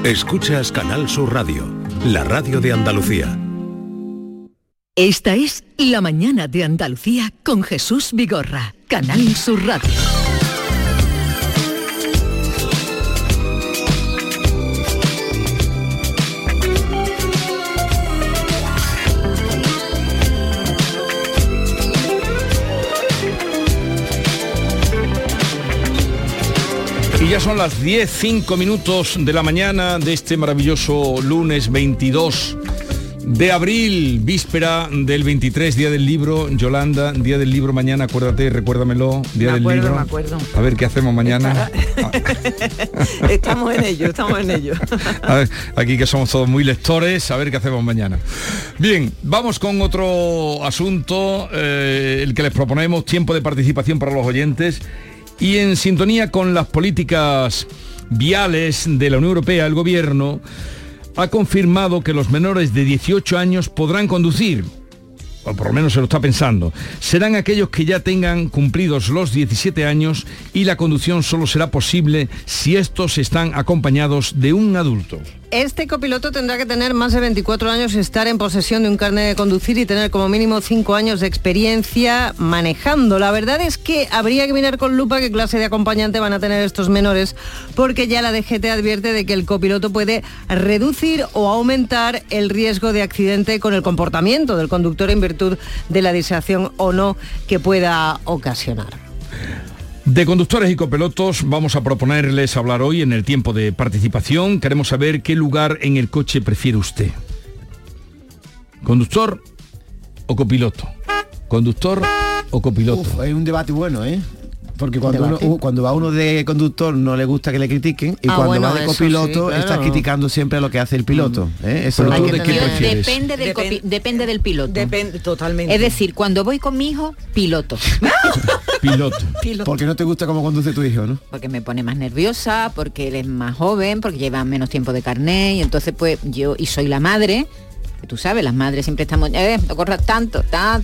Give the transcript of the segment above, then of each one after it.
Escuchas Canal Sur Radio, la radio de Andalucía. Esta es La Mañana de Andalucía con Jesús Vigorra, Canal Sur Radio. Y ya son las 10:05 de la mañana de este maravilloso lunes 22 de abril, víspera del 23, Día del Libro. Yolanda, Día del Libro mañana, acuérdate, recuérdamelo, Día del Libro. Me acuerdo. A ver qué hacemos mañana. Estamos en ello. A ver, aquí que somos todos muy lectores, a ver qué hacemos mañana. Bien, vamos con otro asunto, el que les proponemos, tiempo de participación para los oyentes. Y en sintonía con las políticas viales de la Unión Europea, el Gobierno ha confirmado que los menores de 18 años podrán conducir, o por lo menos se lo está pensando. Serán aquellos que ya tengan cumplidos los 17 años y la conducción solo será posible si estos están acompañados de un adulto. Este copiloto tendrá que tener más de 24 años, estar en posesión de un carnet de conducir y tener como mínimo 5 años de experiencia manejando. La verdad es que habría que mirar con lupa qué clase de acompañante van a tener estos menores, porque ya la DGT advierte de que el copiloto puede reducir o aumentar el riesgo de accidente con el comportamiento del conductor en virtud de la distracción o no que pueda ocasionar. De conductores y copilotos vamos a proponerles hablar hoy en el tiempo de participación. Queremos saber qué lugar en el coche prefiere usted. ¿Conductor o copiloto? ¿Conductor o copiloto? Es un debate bueno, ¿eh? Porque cuando va uno de conductor no le gusta que le critiquen y cuando va de copiloto está criticando siempre lo que hace el piloto. Eso ¿Pero tú de qué prefieres? Depende del piloto. Depende totalmente. Es decir, cuando voy con mi hijo, piloto. Piloto. Porque no te gusta cómo conduce tu hijo, ¿no? Porque me pone más nerviosa, porque él es más joven, porque lleva menos tiempo de carnet y entonces pues yo, y soy la madre, que tú sabes, las madres siempre estamos, no corras tanto.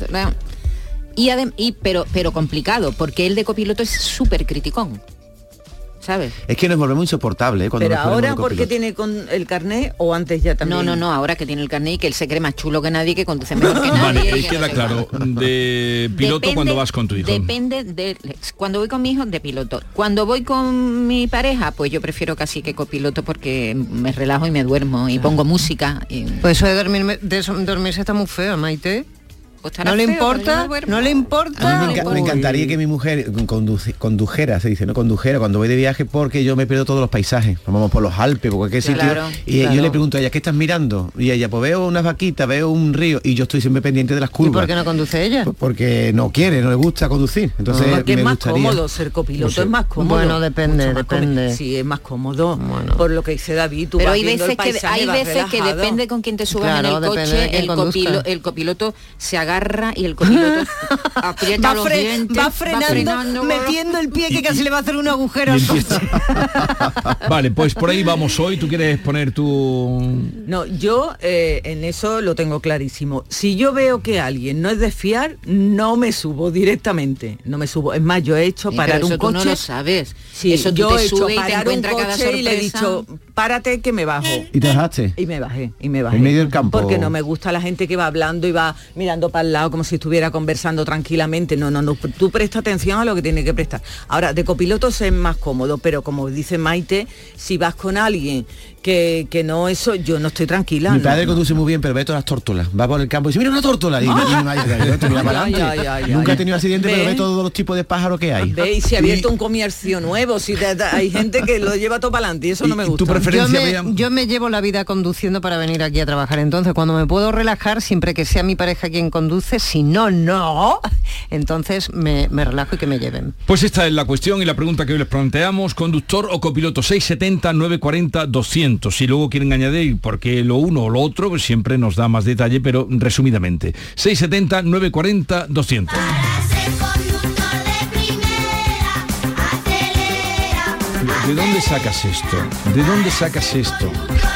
Pero complicado, porque el de copiloto es súper criticón, ¿sabes? Es que nos volvemos insoportables cuando pero nos ponemos ahora de copiloto. porque tiene con el carnet o antes ya también. No, ahora que tiene el carnet y que él se cree más chulo que nadie, que conduce mejor que nadie. Vale, queda claro, de piloto depende, cuando vas con tu hijo. Depende de cuando voy con mi hijo, de piloto. Cuando voy con mi pareja, pues yo prefiero casi que copiloto, porque me relajo y me duermo y pongo música. Pues eso de dormirse está muy feo, Maite. Pues no le importa. A mí me encantaría que mi mujer condujera, se dice, ¿no? Condujera cuando voy de viaje, porque yo me pierdo todos los paisajes. Vamos por los Alpes, por cualquier sitio. Yo le pregunto a ella, ¿qué estás mirando? Y ella, pues veo unas vaquitas, veo un río, y yo estoy siempre pendiente de las curvas. ¿Y por qué no conduce ella? Pues porque no quiere, no le gusta conducir. Entonces porque me es más gustaría... cómodo ser copiloto, es más cómodo. Bueno, depende. Sí, es más cómodo. Bueno. Por lo que dice David, tú pero vas hay viendo veces el paisaje, hay veces que depende con quién te subas en el coche, el copiloto se agarra y el copiloto aprieta los dientes, va frenando, metiendo el pie, que casi le va a hacer un agujero al coche. Vale, pues por ahí vamos hoy. ¿Tú quieres poner tu...? No, yo en eso lo tengo clarísimo. Si yo veo que alguien no es de fiar, no me subo directamente. No me subo. Es más, yo he hecho parar un coche. Tú no lo sabes. Sí, eso yo he hecho y te parar un cada coche y le he dicho, párate que me bajo. ¿Y te dejaste? Y me bajé. En medio del campo. Porque no me gusta la gente que va hablando y va mirando para el lado como si estuviera conversando tranquilamente. No, tú presta atención a lo que tiene que prestar. Ahora, de copilotos es más cómodo, pero como dice Maite, si vas con alguien que no eso, yo no estoy tranquila. Mi padre conduce muy bien, pero ve todas las tórtolas. Va por el campo y dice, mira una tórtola. Y nunca he tenido accidente, pero ve todos los tipos de pájaros que hay. Ve, y se ha abierto un comercio nuevo. Si hay gente que lo lleva todo para adelante y eso no me gusta. ¿Tu preferencia? Yo me llevo la vida conduciendo para venir aquí a trabajar. Entonces, cuando me puedo relajar, siempre que sea mi pareja quien conduce, si no, entonces me relajo y que me lleven. Pues esta es la cuestión y la pregunta que hoy les planteamos: conductor o copiloto. 670 940 200. Si luego quieren añadir por qué lo uno o lo otro, pues siempre nos da más detalle, pero resumidamente 670 940 200. ¿De dónde sacas esto? ¿De dónde sacas esto?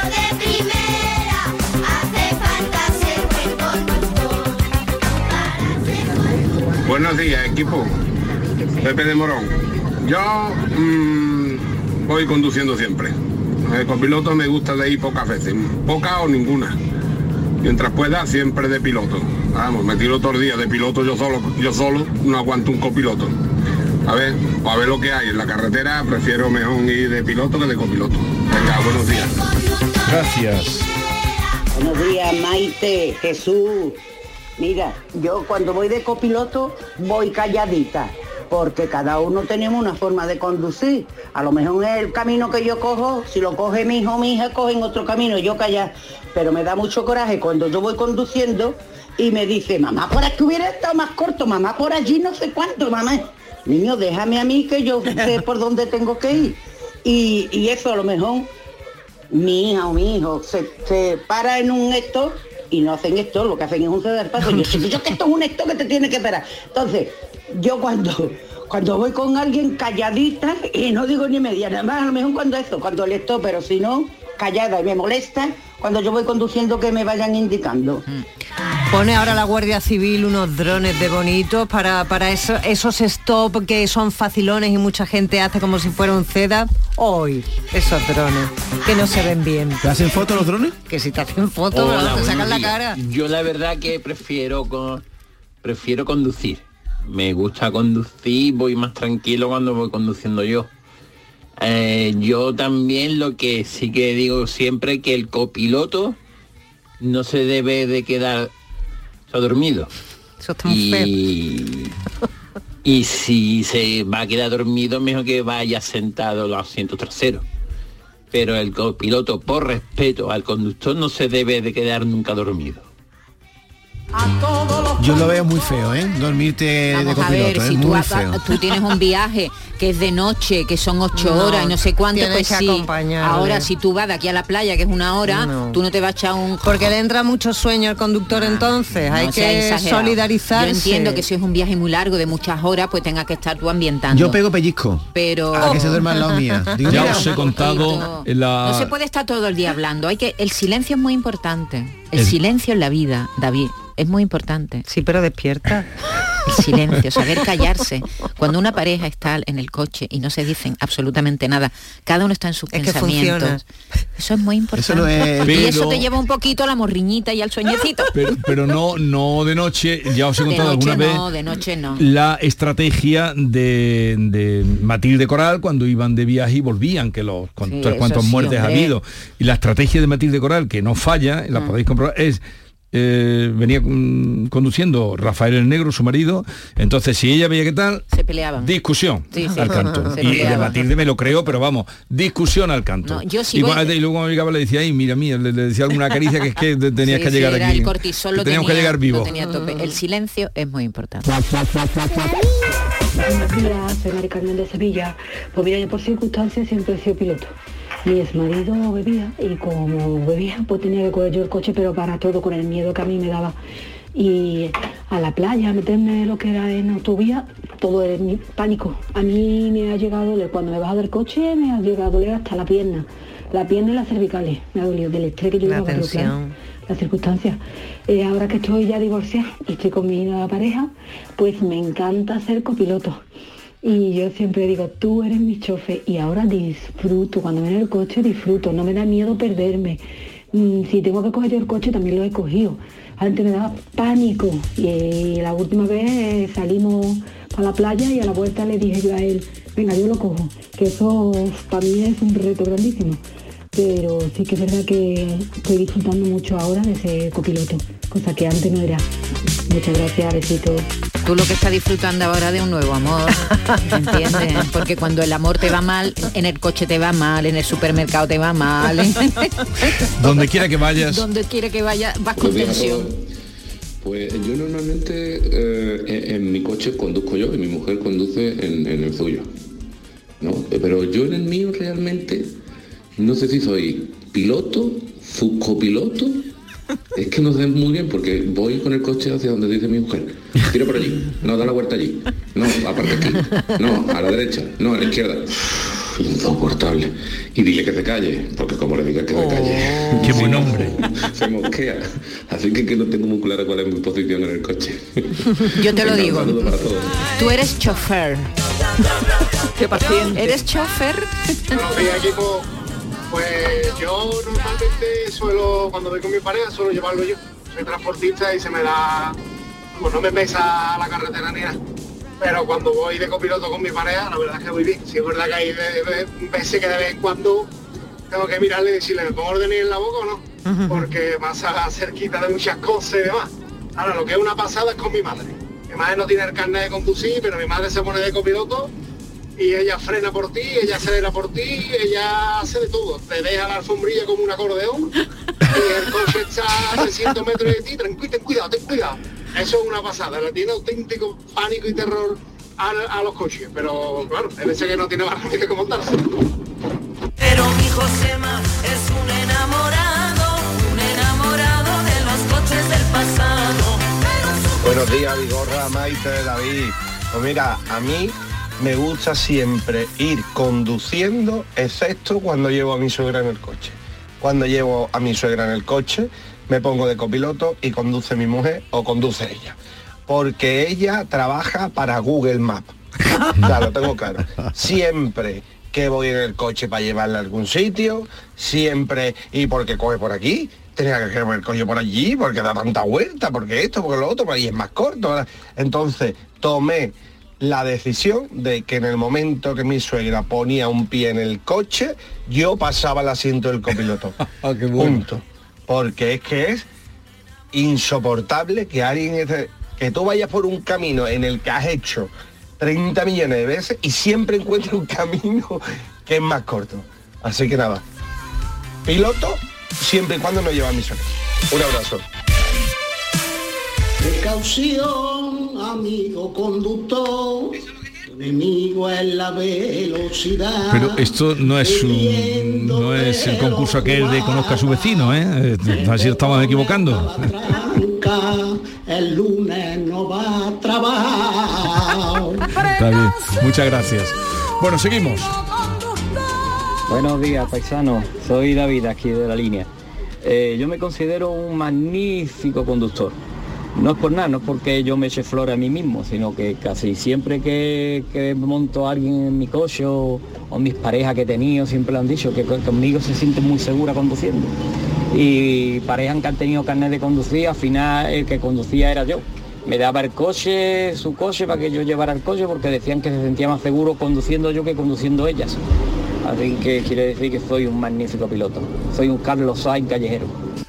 Buenos días, equipo. Pepe de Morón. Yo voy conduciendo siempre. El copiloto me gusta de ir pocas veces, pocas o ninguna. Mientras pueda, siempre de piloto. Vamos, me tiro todo el día de piloto yo solo no aguanto un copiloto. A ver lo que hay en la carretera, prefiero mejor ir de piloto que de copiloto. Venga, buenos días. Gracias. Buenos días, Maite, Jesús. Mira, yo cuando voy de copiloto voy calladita, porque cada uno tenemos una forma de conducir. A lo mejor es el camino que yo cojo, si lo coge mi hijo o mi hija, cogen otro camino, yo calla. Pero me da mucho coraje cuando yo voy conduciendo y me dice, mamá, por aquí hubiera estado más corto, mamá, por allí no sé cuánto, mamá. Niño, déjame a mí que yo sé por dónde tengo que ir. Y eso a lo mejor mi hija o mi hijo se para en un stop y no hacen esto, lo que hacen es un ceder paso. Yo que esto es un stop que te tiene que parar. Entonces, yo cuando voy con alguien calladita y no digo ni media, nada más a lo mejor cuando el stop, pero si no, callada, y me molesta cuando yo voy conduciendo que me vayan indicando. Pone ahora la Guardia Civil unos drones de bonitos para esos stop que son facilones y mucha gente hace como si fuera un CEDA. Hoy, esos drones, que no se ven bien. ¿Te hacen fotos los drones? Que si te hacen fotos, te sacan la cara. Yo la verdad que prefiero conducir. Me gusta conducir, voy más tranquilo cuando voy conduciendo yo. Yo también lo que sí que digo siempre, que el copiloto no se debe de quedar dormido. Eso está muy feo. Y si se va a quedar dormido, mejor que vaya sentado en los asientos traseros. Pero el copiloto, por respeto al conductor, no se debe de quedar nunca dormido. Yo lo veo muy feo, dormirte de copiloto. A ver, si muy feo. tú tienes un viaje que es de noche, que son 8 horas y no sé cuánto, pues sí. Ahora si tú vas de aquí a la playa, que es 1 hora, tú no te vas a echar un... Porque le entra mucho sueño al conductor, entonces hay que solidarizarse. Yo entiendo que si es un viaje muy largo, de muchas horas, pues tengas que estar tú ambientando. Yo pego pellizco. Pero... A que se duerma al lado mía. Digo, ya os he contado... No se puede estar todo el día hablando. El silencio es muy importante. El silencio en la vida, David. Es muy importante. Sí, pero despierta. El silencio, saber callarse. Cuando una pareja está en el coche y no se dicen absolutamente nada, cada uno está en sus pensamientos. Eso es muy importante. Eso no es... Y eso te lleva un poquito a la morriñita y al sueñecito. Pero no de noche, ya os he contado alguna vez. No, de noche no. La estrategia de Matilde Coral cuando iban de viaje y volvían, que cuántas muertes ha habido. Y la estrategia de Matilde Coral, que no falla, la podéis comprobar, es... venía conduciendo Rafael el Negro, su marido, entonces si ella veía que tal, se peleaban, discusión al canto. Y de Matilde me lo creo, pero vamos, discusión al canto. No, yo sí y luego cuando llegaba le decía, ay, mira, le decía alguna caricia que es que tenías que llegar aquí. El cortisol teníamos que llegar vivo. El silencio es muy importante. Soy Mari Carmen de Sevilla. Pues mira, yo por circunstancias siempre he sido piloto. Mi exmarido bebía y como bebía pues tenía que coger yo el coche, pero para todo, con el miedo que a mí me daba. Y a la playa, meterme lo que era en autovía, todo es mi pánico. A mí me ha llegado a doler, cuando me bajo del coche me ha llegado a doler hasta la pierna y las cervicales. Me ha dolido del estrés que yo llevaba, pero claro, las circunstancias. Ahora que estoy ya divorciada y estoy con mi nueva pareja, pues me encanta ser copiloto. Y yo siempre digo, tú eres mi chofer, y ahora disfruto, cuando me en el coche disfruto, no me da miedo perderme. Si tengo que coger yo el coche también lo he cogido. Antes me daba pánico y la última vez salimos para la playa y a la vuelta le dije yo a él, venga, yo lo cojo, que eso para mí es un reto grandísimo. Pero sí que es verdad que estoy disfrutando mucho ahora de ser copiloto, cosa que antes no era. Muchas gracias, besitos. Tú lo que estás disfrutando ahora de un nuevo amor, ¿entiendes? Porque cuando el amor te va mal, en el coche te va mal, en el supermercado te va mal. Donde quiera que vayas. Donde quiera que vayas, vas con tensión. Pues yo normalmente en mi coche conduzco yo y mi mujer conduce en el suyo, ¿no? Pero yo en el mío realmente no sé si soy piloto, subcopiloto. Es que no sé muy bien porque voy con el coche hacia donde dice mi mujer. Tira por allí, no, da la vuelta allí. No, aparte aquí. No, a la derecha. No, a la izquierda. Insoportable. Y dile que se calle, porque como le digas que se calle... ¡Qué buen hombre! Se mosquea. Así que no tengo muy clara cuál es mi posición en el coche. Yo te lo digo. Tú eres chofer. ¡Qué paciente! ¿Eres chofer? Buenos días, equipo. Pues yo normalmente cuando voy con mi pareja, suelo llevarlo yo. Soy transportista y se me da, pues no me pesa la carretera ni nada. Pero cuando voy de copiloto con mi pareja, la verdad es que voy bien. Sí, es verdad que hay veces que de vez en cuando tengo que mirarle y decirle, ¿me pongo orden en la boca o no? Porque pasa cerquita de muchas cosas y demás. Ahora, lo que es una pasada es con mi madre. Mi madre no tiene el carnet de conducir, pero mi madre se pone de copiloto y ella frena por ti, ella acelera por ti, ella hace de todo. Te deja la alfombrilla como un acordeón y el coche está a 300 metros de ti, ten cuidado. Eso es una pasada, le tiene auténtico pánico y terror a los coches, pero claro, hay veces que no tiene más remedio que montarse. Pero mi Josema es un enamorado de los coches del pasado. Buenos días, Vigorra, Maite, David. Pues mira, a mí me gusta siempre ir conduciendo, excepto cuando llevo a mi suegra en el coche. Cuando llevo a mi suegra en el coche, me pongo de copiloto y conduce mi mujer o conduce ella. Porque ella trabaja para Google Maps. Ya lo tengo claro. Siempre que voy en el coche para llevarla a algún sitio, siempre, y porque coge por aquí, tenía que coger el coche por allí, porque da tanta vuelta, porque esto, porque lo otro, por ahí es más corto, ¿verdad? Entonces, tomé la decisión de que en el momento que mi suegra ponía un pie en el coche, yo pasaba al asiento del copiloto. Qué bueno. Punto. Porque es que es insoportable que que tú vayas por un camino en el que has hecho 30 millones de veces y siempre encuentres un camino que es más corto. Así que nada, piloto siempre y cuando no lleva mi suegra. Un abrazo. Precaución, amigo conductor, tu enemigo es la velocidad. Pero esto no es el concurso aquel de conozca a su vecino, ¿eh? Así estamos equivocando. El lunes no va a trabajar. Está bien, muchas gracias. Bueno, seguimos. Buenos días, paisano. Soy David, aquí de La Línea. Yo me considero un magnífico conductor. No es por nada, no es porque yo me eche flor a mí mismo, sino que casi siempre que monto a alguien en mi coche o mis parejas que he tenido, siempre lo han dicho, que conmigo se siente muy segura conduciendo. Y parejas que han tenido carnet de conducir, al final el que conducía era yo. Me daba el coche, su coche, para que yo llevara el coche, porque decían que se sentía más seguro conduciendo yo que conduciendo ellas. Así que quiere decir que soy un magnífico piloto. Soy un Carlos Sainz callejero.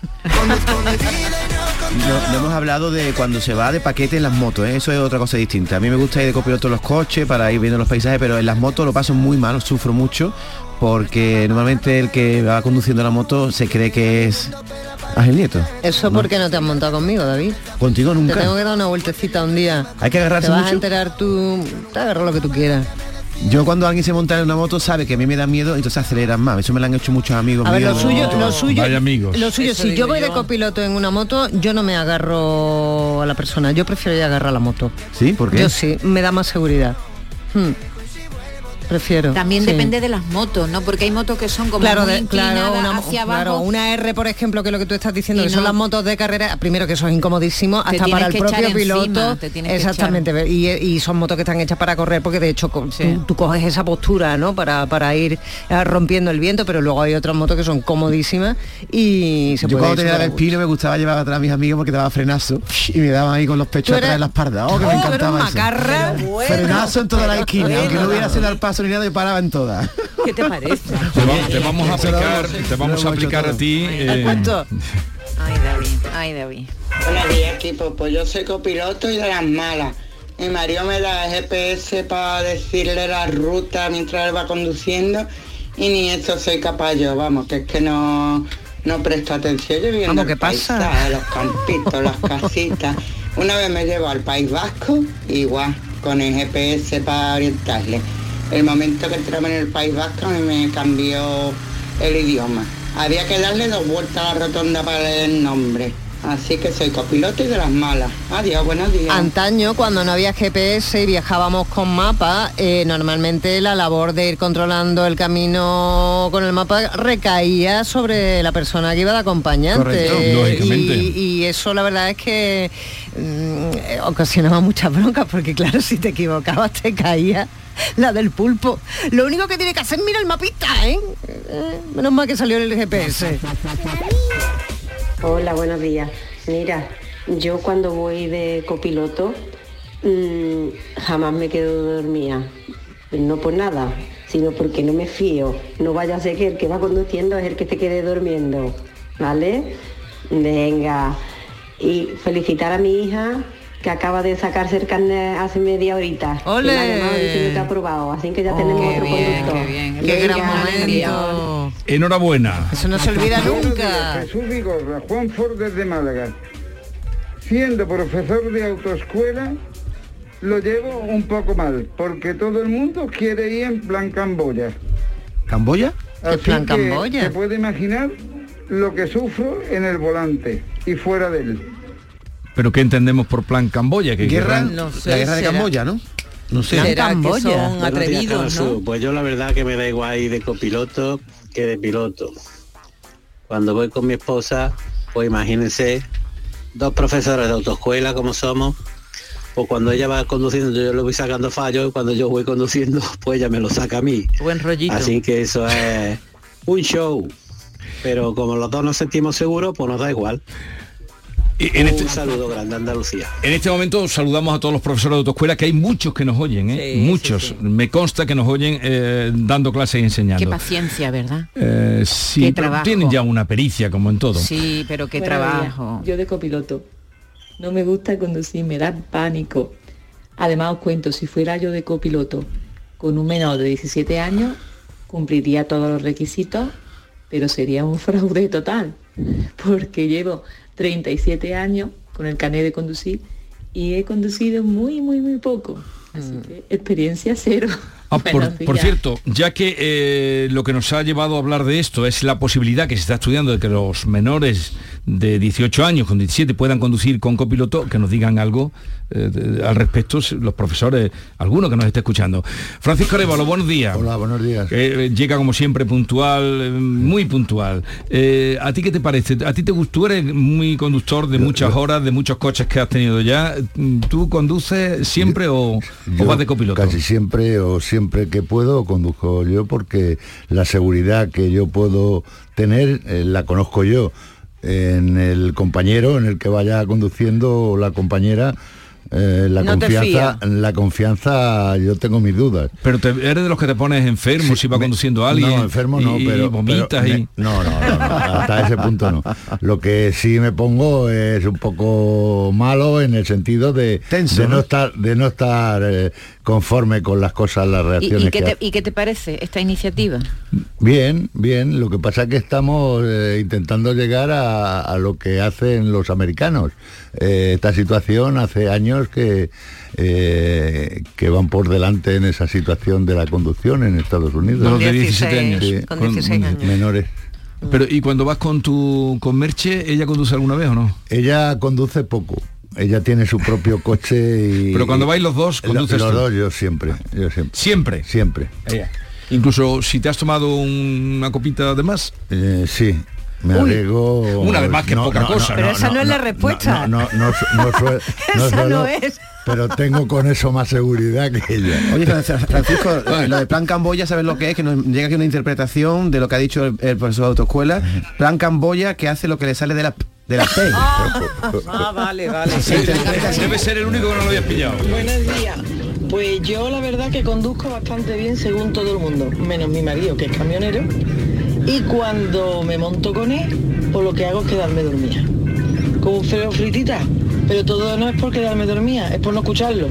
No hemos hablado de cuando se va de paquete en las motos, ¿eh? Eso es otra cosa distinta. A mí me gusta ir de copiloto en los coches para ir viendo los paisajes, pero en las motos lo paso muy mal, sufro mucho, porque normalmente el que va conduciendo la moto se cree que es Ángel Nieto. Eso ¿no? Porque no te has montado conmigo, David. Contigo nunca. Te tengo que dar una vueltecita un día. Hay que agarrarse mucho. Te vas mucho. a enterar tú, te agarras lo que tú quieras. Yo cuando alguien se monta en una moto sabe que a mí me da miedo, entonces aceleran más. Eso me lo han hecho muchos amigos míos. A ver, lo suyo, Vaya amigos. Lo suyo, Eso si yo digo voy de yo. copiloto en una moto, yo no me agarro a la persona, yo prefiero ir a agarrar a la moto. ¿Sí? ¿Por qué? Yo sí, me da más seguridad. Prefiero. También sí. depende de las motos, ¿no? Porque hay motos que son como muy inclinadas hacia abajo. Una R, por ejemplo, que es lo que tú estás diciendo, Y que son no. las motos de carrera, primero que son incomodísimos, Te hasta para el tienes que propio echar piloto. encima, te tienes que Exactamente, y son motos que están hechas para correr, porque de hecho tú coges esa postura, ¿no? Para ir rompiendo el viento, pero luego hay otras motos que son comodísimas y se Yo puede cuando ir tenía súper el a pino me gustaba llevar atrás a mis amigos porque daba frenazo y me daban ahí con los pechos Tú atrás eras- de la espalda. Oh, que me encantaba eso. macarra. Frenazo en toda la esquina, aunque no hubiera sido al paso ni nada, yo paraba en todas. ¿Qué te parece? Te vamos a aplicar a ti. Ay, David. Buenos días, equipo. Pues yo soy copiloto y de las malas. Mi marido me da el GPS para decirle la ruta mientras él va conduciendo y ni eso soy capaz yo, vamos, que es que no presto atención. Yo viendo ¿qué el pasa? paisaje, los campitos, las casitas. Una vez me llevo al País Vasco, igual, con el GPS para orientarle. El momento que entramos en el País Vasco a mí me cambió el idioma. Había que darle 2 vueltas a la rotonda para leer el nombre. Así que soy copiloto y de las malas. Adiós, buenos días. Antaño, cuando no había GPS y viajábamos con mapa, normalmente la labor de ir controlando el camino con el mapa recaía sobre la persona que iba de acompañante. Correcto, lógicamente. Y eso la verdad es que ocasionaba muchas broncas, porque claro, si te equivocabas te caía la del pulpo. Lo único que tiene que hacer es mirar el mapita, ¿eh? Menos mal que salió en el GPS. Hola, buenos días. Mira, yo cuando voy de copiloto jamás me quedo dormida. No por nada, sino porque no me fío. No vaya a ser que el que va conduciendo es el que te quede durmiendo, ¿vale? Venga. Y felicitar a mi hija, que acaba de sacarse el carnet hace media horita. ¡Ole! Que me ha llamado diciendo que ha aprobado, así que ya tenemos otro conductor. Qué bien, qué gran momento. Enhorabuena. Eso no se olvida nunca. Jesús Vigorra, Juan Ford desde Málaga. Siendo profesor de autoescuela, lo llevo un poco mal, porque todo el mundo quiere ir en plan Camboya. ¿Camboya? Así ¿Qué plan que Camboya? se puede imaginar lo que sufro en el volante y fuera de él. ¿Pero qué entendemos por plan Camboya? ¿Qué Guerra, No sé, la guerra de será. Camboya, ¿no? No sé. Será que Camboya. son atrevidos, ¿no? Pues yo la verdad que me da igual ir de copiloto que de piloto. Cuando voy con mi esposa, pues imagínense, 2 profesores de autoescuela como somos, pues cuando ella va conduciendo yo le voy sacando fallos, y cuando yo voy conduciendo pues ella me lo saca a mí. Buen rollito. Así que eso es un show. Pero como los dos nos sentimos seguros, pues nos da igual. Un saludo grande, Andalucía. En este momento saludamos a todos los profesores de autoescuela, que hay muchos que nos oyen, ¿eh? Sí, muchos. sí, sí. Me consta que nos oyen dando clases y enseñando. Qué paciencia, ¿verdad? Sí, Qué pero trabajo. tienen ya una pericia como en todo. Sí, pero qué Buenos trabajo. días. Yo de copiloto. No me gusta conducir, me da pánico. Además os cuento, si fuera yo de copiloto con un menor de 17 años, cumpliría todos los requisitos, pero sería un fraude total, porque llevo 37 años con el carnet de conducir y he conducido muy poco. Así que experiencia cero. Por cierto, ya que lo que nos ha llevado a hablar de esto es la posibilidad que se está estudiando de que los menores de 18 años, con 17, puedan conducir con copiloto, que nos digan algo al respecto, los profesores, alguno que nos esté escuchando. Francisco Arévalo, buenos días. Hola, buenos días. Llega como siempre puntual, muy puntual. ¿A ti qué te parece? ¿A ti te gusta? Tú eres muy conductor de muchas horas, de muchos coches que has tenido ya. ¿Tú conduces siempre o vas de copiloto? Casi siempre o siempre que puedo conduzco yo, porque la seguridad que yo puedo tener la conozco yo. En el compañero, en el que vaya conduciendo, la compañera, la confianza yo tengo mis dudas. Pero eres de los que te pones enfermo, si va conduciendo a alguien. No, enfermo no, pero vomitas no, hasta ese punto no. Lo que sí me pongo es un poco malo, en el sentido de no estar conforme con las cosas, las reacciones. ¿Y qué te parece esta iniciativa? Bien, lo que pasa es que estamos intentando llegar a lo que hacen los americanos. Esta situación hace años que van por delante en esa situación de la conducción en Estados Unidos. De los de 17 años. Sí, con 16 años. Menores. Pero ¿y cuando vas con Merche, ella conduce alguna vez o no? Ella conduce poco. Ella tiene su propio coche y... Pero cuando vais los dos, conduces los tú. dos, yo siempre. ¿Siempre? Siempre. Incluso si te has tomado una copita de más. Sí. Me arriesgo... Una vez más, que poca cosa. Pero esa no es la respuesta. Esa no es. Pero tengo con eso más seguridad que ella. Oye, Francisco, lo de plan Camboya, ¿sabes lo que es? Que nos llega aquí una interpretación de lo que ha dicho el profesor de autoescuela. Plan Camboya, que hace lo que le sale de la P. Vale. Debe ser el único que no lo habías pillado. Buenos días. Pues yo la verdad que conduzco bastante bien según todo el mundo, menos mi marido, que es camionero. Y cuando me monto con él, pues lo que hago es quedarme dormida. Como un feo fritita. Pero todo no es por quedarme dormida, es por no escucharlo.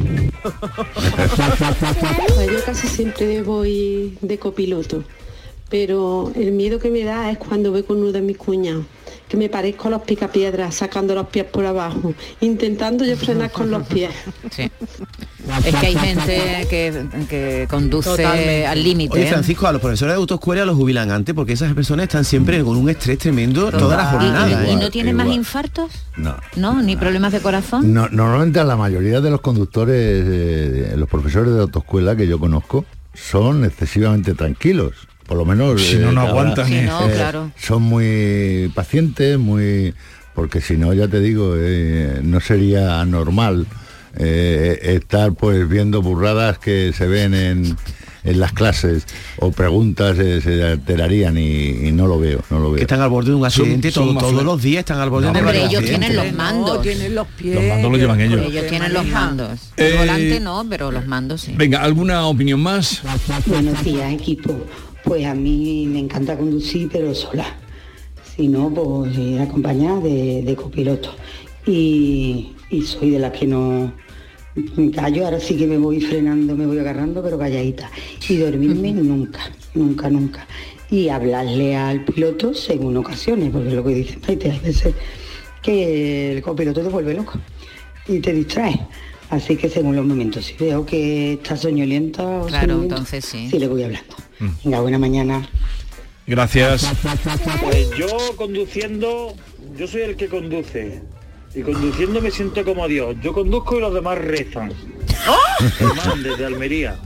Pues yo casi siempre voy de copiloto, pero el miedo que me da es cuando voy con uno de mis cuñados, que me parezco a los picapiedras, sacando los pies por abajo, intentando yo frenar con los pies. Sí. Es que hay gente que conduce Totalmente al límite. Oye, Francisco, a los profesores de autoescuela los jubilan antes porque esas personas están siempre con un estrés tremendo toda la jornada. ¿Y no tienen más infartos? No. ¿No? ¿Ni problemas de corazón? No, normalmente a la mayoría de los conductores, los profesores de autoescuela que yo conozco, son excesivamente tranquilos. Por lo menos... Si no aguantan. Sí, no, claro. Son muy pacientes, porque si no, ya te digo, no sería normal estar pues viendo burradas que se ven en las clases o preguntas se alterarían y no lo veo. Que están al borde de un accidente todos los días, están al borde de un accidente. Ellos tienen los mandos. No, tienen los pies. Los mandos los llevan ellos. Ellos tienen los mandos. El volante no, pero los mandos sí. Venga, ¿alguna opinión más? Buenos días, equipo. Pues a mí me encanta conducir, pero sola. Si no, pues ir acompañada de copiloto. Y soy de las que no me callo, ahora sí que me voy frenando, me voy agarrando, pero calladita. Y dormirme nunca. Y hablarle al piloto según ocasiones, porque es lo que dice Maite, hay veces que el copiloto te vuelve loco y te distrae. Así que según los momentos, si veo que está soñolienta o claro, entonces sí le voy hablando. Venga, buena mañana. Gracias. Pues yo conduciendo, yo soy el que conduce. Y conduciendo me siento como Dios. Yo conduzco y los demás rezan. Germán, desde Almería.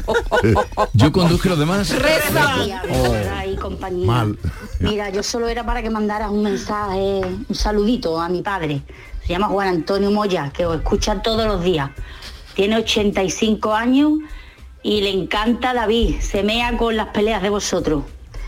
Yo conduzco y los demás rezan. Oh, Y compañía. mal. Mira, yo solo era para que mandaras un mensaje, un saludito a mi padre. Se llama Juan Antonio Moya, que os escucha todos los días. Tiene 85 años y le encanta David. Se mea con las peleas de vosotros.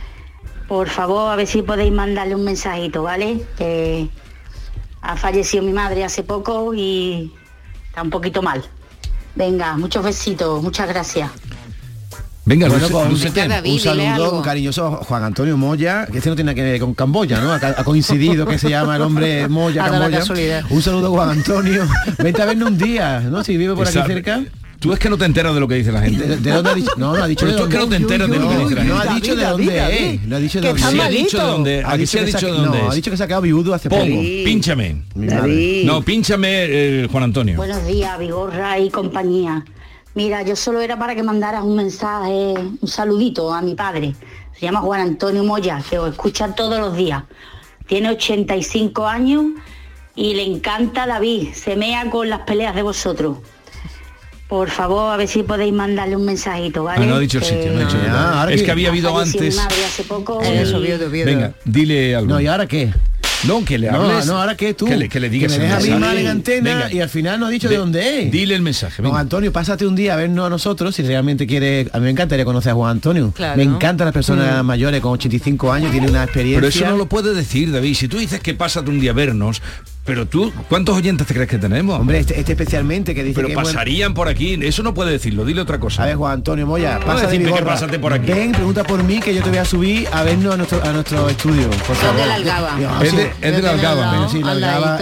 Por favor, a ver si podéis mandarle un mensajito, ¿vale? Que ha fallecido mi madre hace poco y está un poquito mal. Venga, muchos besitos, muchas gracias. Venga, bueno, David, un saludo, un cariñoso Juan Antonio Moya, que no tiene que ver con Camboya, ¿no? Ha coincidido que se llama el hombre Moya, Camboya. Un saludo, Juan Antonio. Vente a vernos un día, ¿no? Si vive por aquí cerca. Tú es que no te enteras de lo que dice la gente. ¿De dónde ha dicho? No ha dicho. Pero tú es que no te enteras de lo que dice la gente. No ha dicho de dónde es. No ha dicho de dónde es. Sí ha dicho de dónde. Aquí se ha dicho de dónde es. No, ha dicho que se ha quedado viudo hace poco. Pínchame. No, pínchame, Juan Antonio. Buenos días, Vigorra y compañía. Mira, yo solo era para que mandaras un mensaje, un saludito a mi padre. Se llama Juan Antonio Moya, que os escucha todos los días. Tiene 85 años y le encanta David. Se mea con las peleas de vosotros. Por favor, a ver si podéis mandarle un mensajito, ¿vale? No ha dicho el sitio, no ha dicho nada. Es que había habido antes. Hace poco Venga, dile algo. No, ¿y ahora qué? No, que le hables. No, ahora que tú. Que le digas que me el dejas mensaje. mal en antena. Venga. Y al final no ha dicho de dónde es. Dile el mensaje. Juan Antonio, pásate un día a vernos a nosotros si realmente quiere. A mí me encantaría conocer a Juan Antonio. Claro. Me encantan las personas mayores con 85 años, tienen una experiencia. Pero eso no lo puedes decir, David. Si tú dices que pásate un día a vernos, pero tú, ¿cuántos oyentes te crees que tenemos? Hombre, este especialmente que dice pero que pasarían por aquí. Eso no puede decirlo. Dile otra cosa. A ver, Juan Antonio Moya, pásate por aquí. Ven, pregunta por mí que yo te voy a subir a vernos a nuestro estudio. Son de la Algaba. Es de la Algaba. Sí, la Algaba.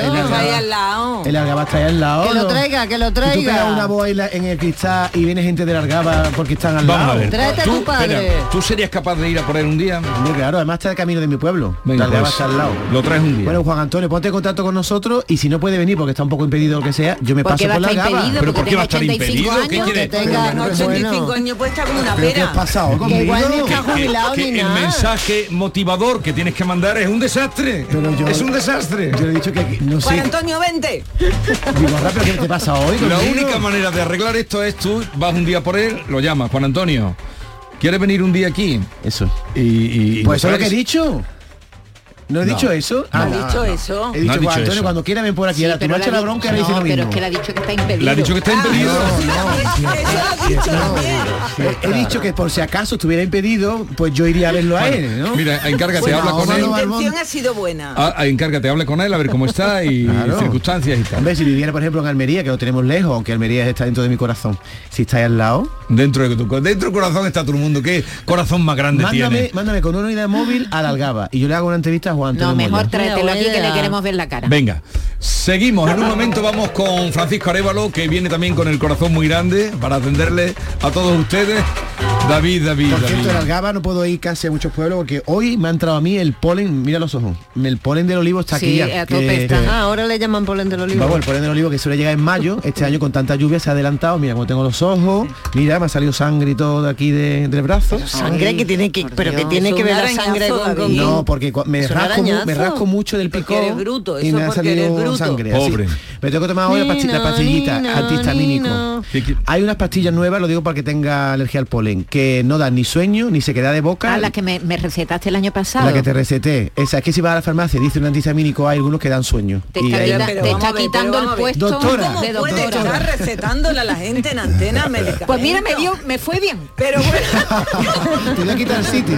El Algaba está ahí al lado. Que lo traiga. Si tú pegas una voz en el cristal y viene gente de la Algaba porque están al lado. Vamos a ver. Tráete a tu padre. ¿Tú serías capaz de ir a por él un día? Muy claro, además está el camino de mi pueblo. Venga, la Algaba pues, está al lado. lo traes un día. Bueno, Juan Antonio, ponte en contacto con nosotros y si no puede venir porque está un poco impedido o lo que sea, yo me paso por la Algaba. ¿Pero por qué va a estar impedido? ¿Qué quiere? Tenga 85 años puede estar como una pera. ¿Qué ha pasado conmigo? Igual no está jubilado ni El nada. mensaje motivador que tienes que mandar es un desastre. Es un desastre. Yo le he dicho que no sé. Juan Antonio, vente. Digo, rápido, ¿qué te pasa hoy? La conmigo? única manera de arreglar esto es tú vas un día por él, lo llamas, Juan Antonio. ¿Quieres venir un día aquí? Eso. Y pues eso es lo que he dicho. ¿No he dicho eso? ¿No has dicho eso? He dicho, No ha Juan dicho Antonio, eso. cuando quiera ven por aquí. Ahora tú marcha la bronca y le dice lo mismo. pero es que le ha dicho que está impedido. Le ha dicho que está impedido. He dicho que por si acaso estuviera impedido, pues yo iría a verlo a él, ¿no? Mira, encárgate, Bueno, habla con él. La intención ha sido buena. Encárgate, hable con él, a ver cómo está y Claro. circunstancias y tal. Hombre, si viviera, por ejemplo, en Almería, que lo tenemos lejos, aunque Almería está dentro de mi corazón, si está ahí al lado, Dentro del corazón está todo el mundo. ¿Qué corazón más grande tiene? mándame con una unidad móvil a la Algaba y yo le hago una entrevista a Juan Antonio No, mejor Moya. tráetelo aquí que le queremos ver la cara. Venga, seguimos. En un momento vamos con Francisco Arévalo, que viene también con el corazón muy grande para atenderle a todos ustedes. David. Por cierto, en Algaba no puedo ir casi a muchos pueblos porque hoy me ha entrado a mí el polen, mira los ojos, el polen del olivo está aquí ya. A tope está. Ahora le llaman polen del olivo. Vamos, el polen del olivo que suele llegar en mayo, este año con tanta lluvia se ha adelantado, mira cómo tengo los ojos, mira, me ha salido sangre y todo de aquí del brazo. Pero sangre que tiene que, pero que tiene que ver la sangre con... No, porque me rasco mucho del picón eres bruto, y me ha salido sangre. Pobre. Así. Me tengo que tomar hoy la pastillita antihistamínico. Hay unas pastillas nuevas, lo digo para que tenga alergia al polen, que no dan ni sueño, ni sequedad de boca. La que me recetaste el año pasado. La que te receté. Esa es que si vas a la farmacia y dice un antihistamínico, hay algunos que dan sueño. Te está quitando el puesto doctora, de ¿Cómo puede estar recetándola a la gente en antena? Pues mira, me fue bien. Pero bueno. Te voy a quitar el sitio.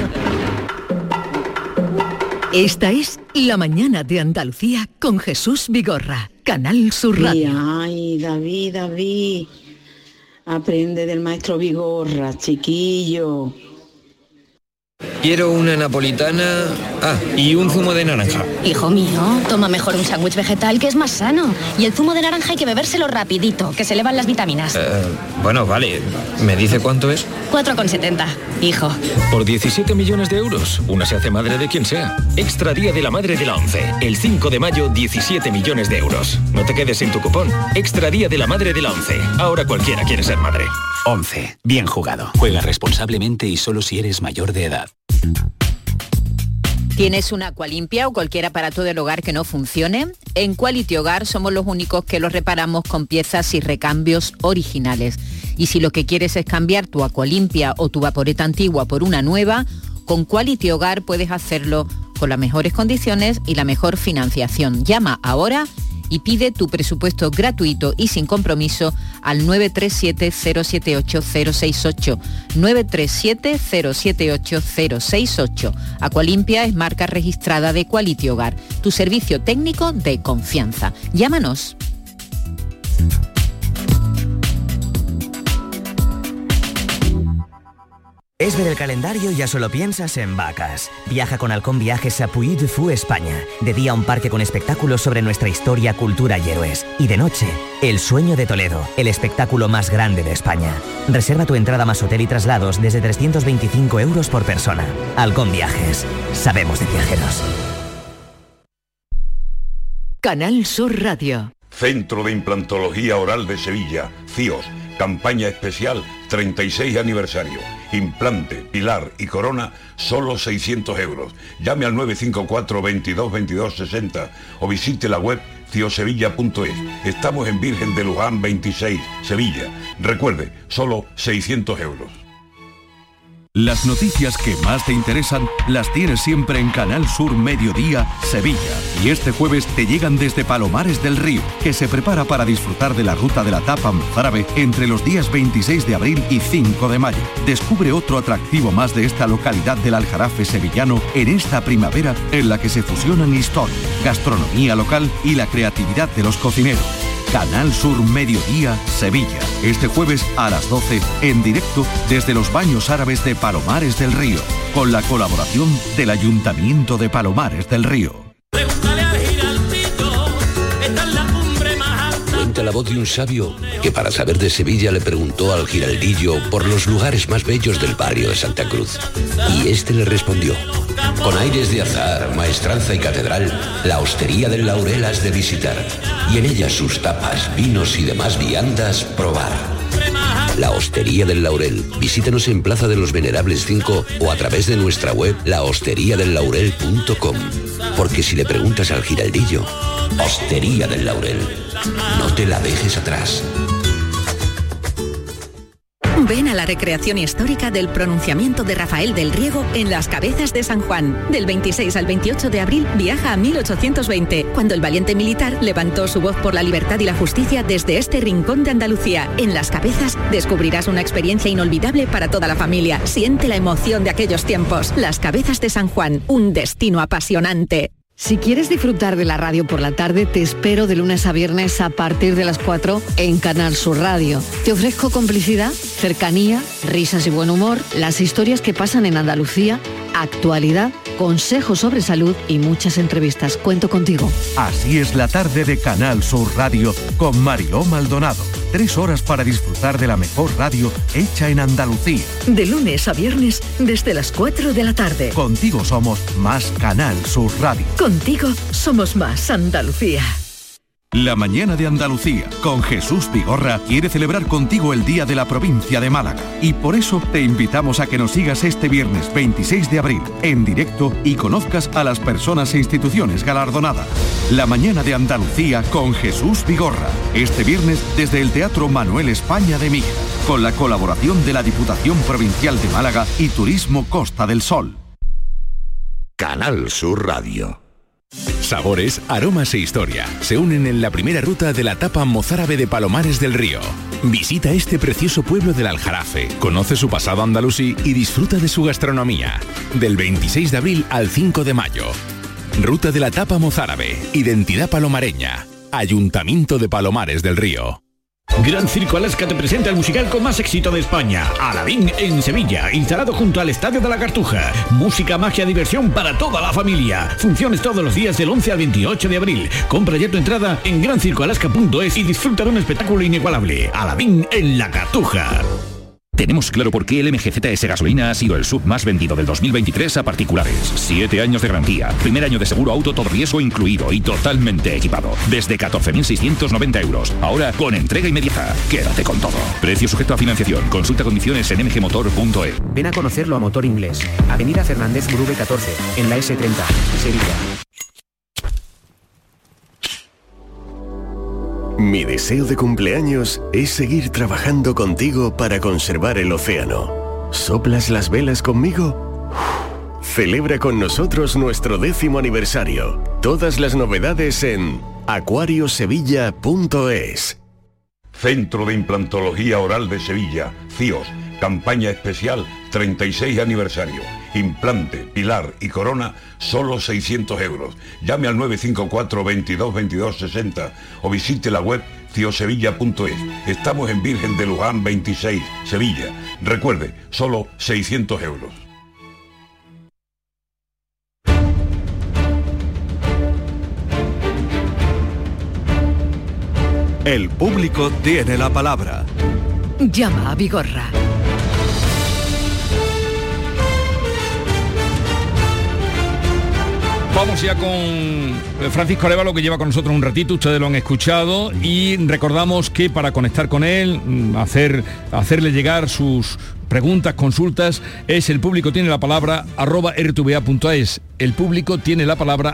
Esta es La Mañana de Andalucía con Jesús Vigorra, Canal Sur Radio. Ay, David, aprende del maestro Vigorra, chiquillo. Quiero una napolitana, y un zumo de naranja. Hijo mío, toma mejor un sándwich vegetal que es más sano. Y el zumo de naranja hay que bebérselo rapidito, que se elevan las vitaminas. Bueno, vale. ¿Me dice cuánto es? 4,70, hijo. Por 17 millones de euros, una se hace madre de quien sea. Extra Día de la Madre de la ONCE. El 5 de mayo, 17 millones de euros. No te quedes sin tu cupón. Extra Día de la Madre de la ONCE. Ahora cualquiera quiere ser madre. ONCE. Bien jugado. Juega responsablemente y solo si eres mayor de edad. ¿Tienes una Aqualimpia o cualquier aparato del hogar que no funcione? En Quality Hogar somos los únicos que los reparamos con piezas y recambios originales. Y si lo que quieres es cambiar tu Aqualimpia o tu vaporeta antigua por una nueva, con Quality Hogar puedes hacerlo con las mejores condiciones y la mejor financiación. Llama ahora y pide tu presupuesto gratuito y sin compromiso al 937-078-068. 937-078-068. Aqualimpia es marca registrada de Quality Hogar, tu servicio técnico de confianza. Llámanos. Es ver el calendario y ya solo piensas en vacas. Viaja con Halcón Viajes a Puy de Fou, España. De día un parque con espectáculos sobre nuestra historia, cultura y héroes. Y de noche, El Sueño de Toledo, el espectáculo más grande de España. Reserva tu entrada más hotel y traslados desde 325 euros por persona. Halcón Viajes. Sabemos de viajeros. Canal Sur Radio. Centro de Implantología Oral de Sevilla, CIOS. Campaña especial 36 aniversario. Implante, pilar y corona, solo 600 euros. Llame al 954 22 22 60 o visite la web ciosevilla.es. Estamos en Virgen de Luján 26, Sevilla. Recuerde, solo 600 euros. Las noticias que más te interesan las tienes siempre en Canal Sur Mediodía, Sevilla. Y este jueves te llegan desde Palomares del Río, que se prepara para disfrutar de la ruta de la tapa mozárabe entre los días 26 de abril y 5 de mayo. Descubre otro atractivo más de esta localidad del Aljarafe sevillano en esta primavera en la que se fusionan historia, gastronomía local y la creatividad de los cocineros. Canal Sur Mediodía, Sevilla. Este jueves a las 12, en directo desde los Baños Árabes de Palomares del Río, con la colaboración del Ayuntamiento de Palomares del Río. Cuenta la voz de un sabio que para saber de Sevilla le preguntó al giraldillo por los lugares más bellos del barrio de Santa Cruz. Y este le respondió: con aires de azar, maestranza y catedral, la Hostería del Laurel has de visitar, y en ella sus tapas, vinos y demás viandas probar. La Hostería del Laurel. Visítanos en Plaza de los Venerables 5 o a través de nuestra web lahosteriadellaurel.com. Porque si le preguntas al giraldillo, Hostería del Laurel, no te la dejes atrás. Ven a la recreación histórica del pronunciamiento de Rafael del Riego en Las Cabezas de San Juan. Del 26 al 28 de abril viaja a 1820, cuando el valiente militar levantó su voz por la libertad y la justicia desde este rincón de Andalucía. En Las Cabezas descubrirás una experiencia inolvidable para toda la familia. Siente la emoción de aquellos tiempos. Las Cabezas de San Juan, un destino apasionante. Si quieres disfrutar de la radio por la tarde, te espero de lunes a viernes a partir de las 4 en Canal Sur Radio. Te ofrezco complicidad, cercanía, risas y buen humor, las historias que pasan en Andalucía actualidad, consejos sobre salud y muchas entrevistas. Cuento contigo. Así es la tarde de Canal Sur Radio con Mariló Maldonado. 3 horas para disfrutar de la mejor radio hecha en Andalucía. De lunes a viernes desde las 4 de la tarde. Contigo somos más Canal Sur Radio. Contigo somos más Andalucía. La mañana de Andalucía con Jesús Vigorra quiere celebrar contigo el Día de la Provincia de Málaga y por eso te invitamos a que nos sigas este viernes 26 de abril en directo y conozcas a las personas e instituciones galardonadas. La mañana de Andalucía con Jesús Vigorra, este viernes desde el Teatro Manuel España de Mijas, con la colaboración de la Diputación Provincial de Málaga y Turismo Costa del Sol. Canal Sur Radio. Sabores, aromas e historia se unen en la primera ruta de la etapa mozárabe de Palomares del Río. Visita este precioso pueblo del Aljarafe, conoce su pasado andalusí y disfruta de su gastronomía. Del 26 de abril al 5 de mayo. Ruta de la etapa mozárabe, identidad palomareña. Ayuntamiento de Palomares del Río. Gran Circo Alaska te presenta el musical con más éxito de España, Aladín en Sevilla, instalado junto al Estadio de la Cartuja. Música, magia, diversión para toda la familia. Funciones todos los días del 11 al 28 de abril. Compra ya tu entrada en grancircoalaska.es y disfruta de un espectáculo inigualable. Aladín en la Cartuja. Tenemos claro por qué el MGZS Gasolina ha sido el SUV más vendido del 2023 a particulares. 7 años de garantía, primer año de seguro auto todo riesgo incluido y totalmente equipado. Desde 14.690 euros. Ahora con entrega inmediata. Quédate con todo. Precio sujeto a financiación. Consulta condiciones en mgmotor.es. Ven a conocerlo a Motor Inglés. Avenida Fernández Murube 14, en la S30, Sevilla. Mi deseo de cumpleaños es seguir trabajando contigo para conservar el océano. ¿Soplas las velas conmigo? Celebra con nosotros nuestro 10º aniversario. Todas las novedades en acuariosevilla.es. Centro de Implantología Oral de Sevilla, CIOS, campaña especial 36 aniversario. Implante, pilar y corona, solo 600 euros. Llame al 954 22 22 60 o visite la web ciosevilla.es. Estamos en Virgen de Luján 26, Sevilla. Recuerde, solo 600 euros. El público tiene la palabra. Llama a Vigorra. Vamos ya con Francisco Arévalo, que lleva con nosotros un ratito, ustedes lo han escuchado, y recordamos que para conectar con él, hacerle llegar sus preguntas, consultas, es el público tiene la palabra @rtva.es. El público tiene la palabra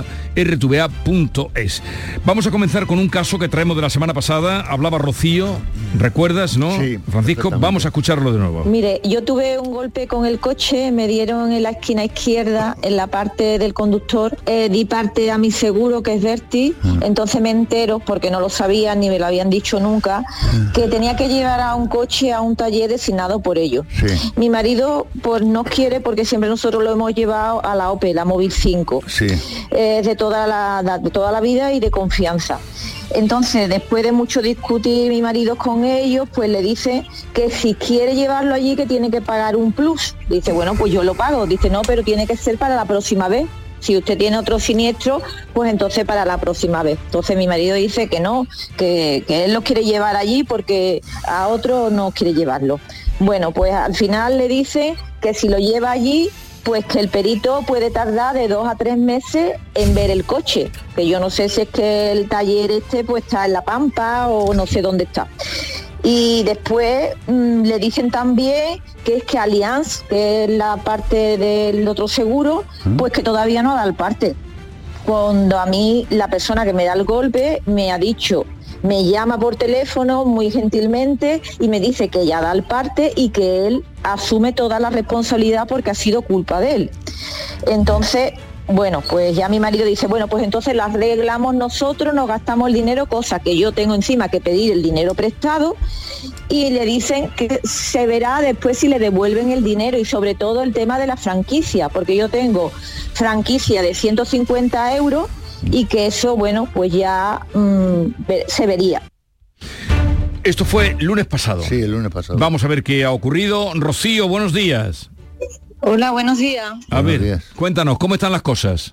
@rtva.es. Vamos a comenzar con un caso que traemos de la semana pasada. Hablaba Rocío, ¿recuerdas, no? Sí, Francisco, vamos a escucharlo de nuevo. Mire, yo tuve un golpe con el coche, me dieron en la esquina izquierda, en la parte del conductor, di parte a mi seguro, que es Verti, entonces me entero, porque no lo sabía ni me lo habían dicho nunca, que tenía que llevar a un coche a un taller designado por ellos. Sí. Mi marido pues no quiere, porque siempre nosotros lo hemos llevado a la Opel, la Móvil 5, sí. De toda la vida y de confianza. Entonces, después de mucho discutir mi marido con ellos, pues le dice que si quiere llevarlo allí, que tiene que pagar un plus. Dice, bueno, pues yo lo pago. Dice, no, pero tiene que ser para la próxima vez. Si usted tiene otro siniestro, pues entonces para la próxima vez. Entonces mi marido dice que no, que él lo quiere llevar allí porque a otro no quiere llevarlo. Bueno, pues al final le dice que si lo lleva allí, pues que el perito puede tardar de 2 a 3 meses en ver el coche, que yo no sé si es que el taller pues está en La Pampa o no sé dónde está. Y después le dicen también que es que Allianz, que es la parte del otro seguro, pues que todavía no da el parte. Cuando a mí la persona que me da el golpe me ha dicho, me llama por teléfono muy gentilmente y me dice que ya da el parte y que él asume toda la responsabilidad porque ha sido culpa de él. Entonces, bueno, pues ya mi marido dice, bueno, pues entonces la arreglamos nosotros, nos gastamos el dinero, cosa que yo tengo encima que pedir el dinero prestado, y le dicen que se verá después si le devuelven el dinero, y sobre todo el tema de la franquicia, porque yo tengo franquicia de 150 euros y que eso, bueno, pues ya se vería. Esto fue lunes pasado. Sí, el lunes pasado. Vamos a ver qué ha ocurrido. Rocío, buenos días. Hola, buenos días. A ver, cuéntanos, ¿cómo están las cosas?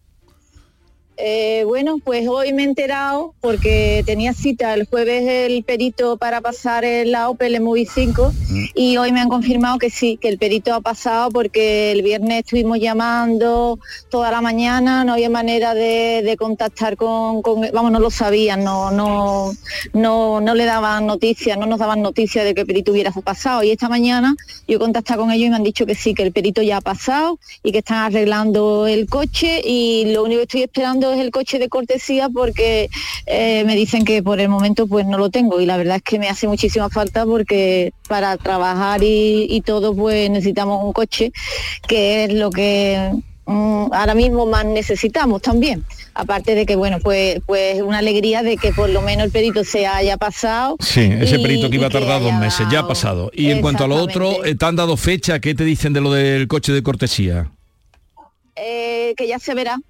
Bueno, pues hoy me he enterado porque tenía cita el jueves el perito para pasar la Opel Movil 5 y hoy me han confirmado que sí, que el perito ha pasado porque el viernes estuvimos llamando toda la mañana, no había manera de contactar con vamos, no lo sabían, no le daban noticias, no nos daban noticias de que el perito hubiera pasado, y esta mañana yo he contactado con ellos y me han dicho que sí, que el perito ya ha pasado y que están arreglando el coche, y lo único que estoy esperando es el coche de cortesía porque me dicen que por el momento pues no lo tengo, y la verdad es que me hace muchísima falta porque para trabajar y todo pues necesitamos un coche, que es lo que ahora mismo más necesitamos también, aparte de que bueno, pues una alegría de que por lo menos el perito se haya pasado. Sí, ese perito que iba a tardar 2 meses, ya ha pasado. Y en cuanto a lo otro, ¿te han dado fecha? ¿Qué te dicen de lo del coche de cortesía? Que ya se verá.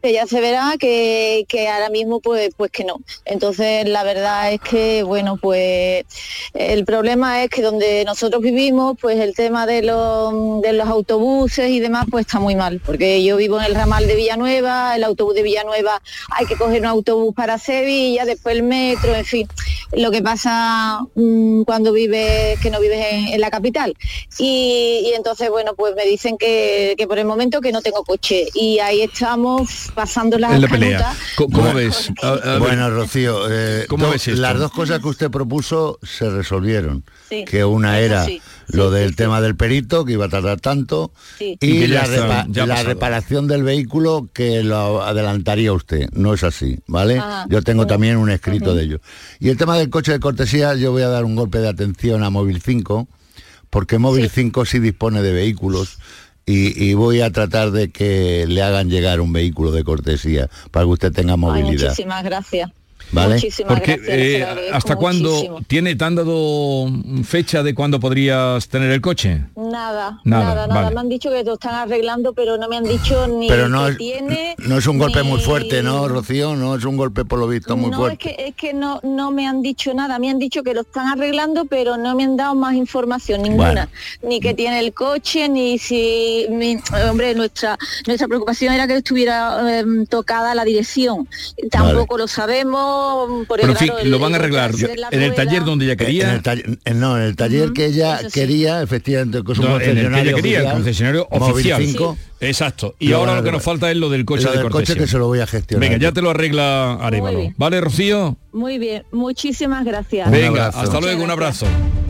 Que ahora mismo pues que no. Entonces la verdad es que bueno, pues el problema es que donde nosotros vivimos pues el tema de los autobuses y demás pues está muy mal, porque yo vivo en el ramal de Villanueva, el autobús de Villanueva hay que coger un autobús para Sevilla, después el metro, en fin, lo que pasa cuando vives, que no vives en la capital, y entonces bueno, pues me dicen que por el momento que no tengo coche, y ahí estamos pasando las pelea. ¿Cómo ves? Bueno, Rocío, ¿cómo ves esto? Las dos cosas que usted propuso se resolvieron. Sí, que una era lo del sí. tema del perito, que iba a tardar tanto, y la reparación del vehículo, que lo adelantaría usted. No es así, ¿vale? Ajá. Yo tengo también un escrito de ello. Y el tema del coche de cortesía, yo voy a dar un golpe de atención a Móvil 5, porque Móvil 5 sí dispone de vehículos, y voy a tratar de que le hagan llegar un vehículo de cortesía para que usted tenga movilidad. Muchísimas gracias. ¿Vale? Muchísimas gracias. ¿Hasta cuándo te han dado fecha de cuándo podrías tener el coche? Nada. Vale. Me han dicho que lo están arreglando, pero no me han dicho ni pero no que es, tiene. No es un golpe ni... muy fuerte, ¿no, Rocío? No es un golpe por lo visto muy fuerte. Es que no me han dicho nada. Me han dicho que lo están arreglando, pero no me han dado más información ninguna. Bueno. Ni que tiene el coche, ni si... hombre, nuestra preocupación era que estuviera tocada la dirección. Tampoco lo sabemos. Pero en fin, lo van a arreglar en el taller donde ella quería. En el taller que ella quería, efectivamente, con su concesionario oficial, el concesionario oficial. 5, exacto. Y ahora lo que nos falta es lo del coche de cortesía. Coche que se lo voy a gestionar. Venga, ya te lo arregla Arévalo. ¿Vale, Rocío? Muy bien, muchísimas gracias. Venga, hasta luego, un abrazo.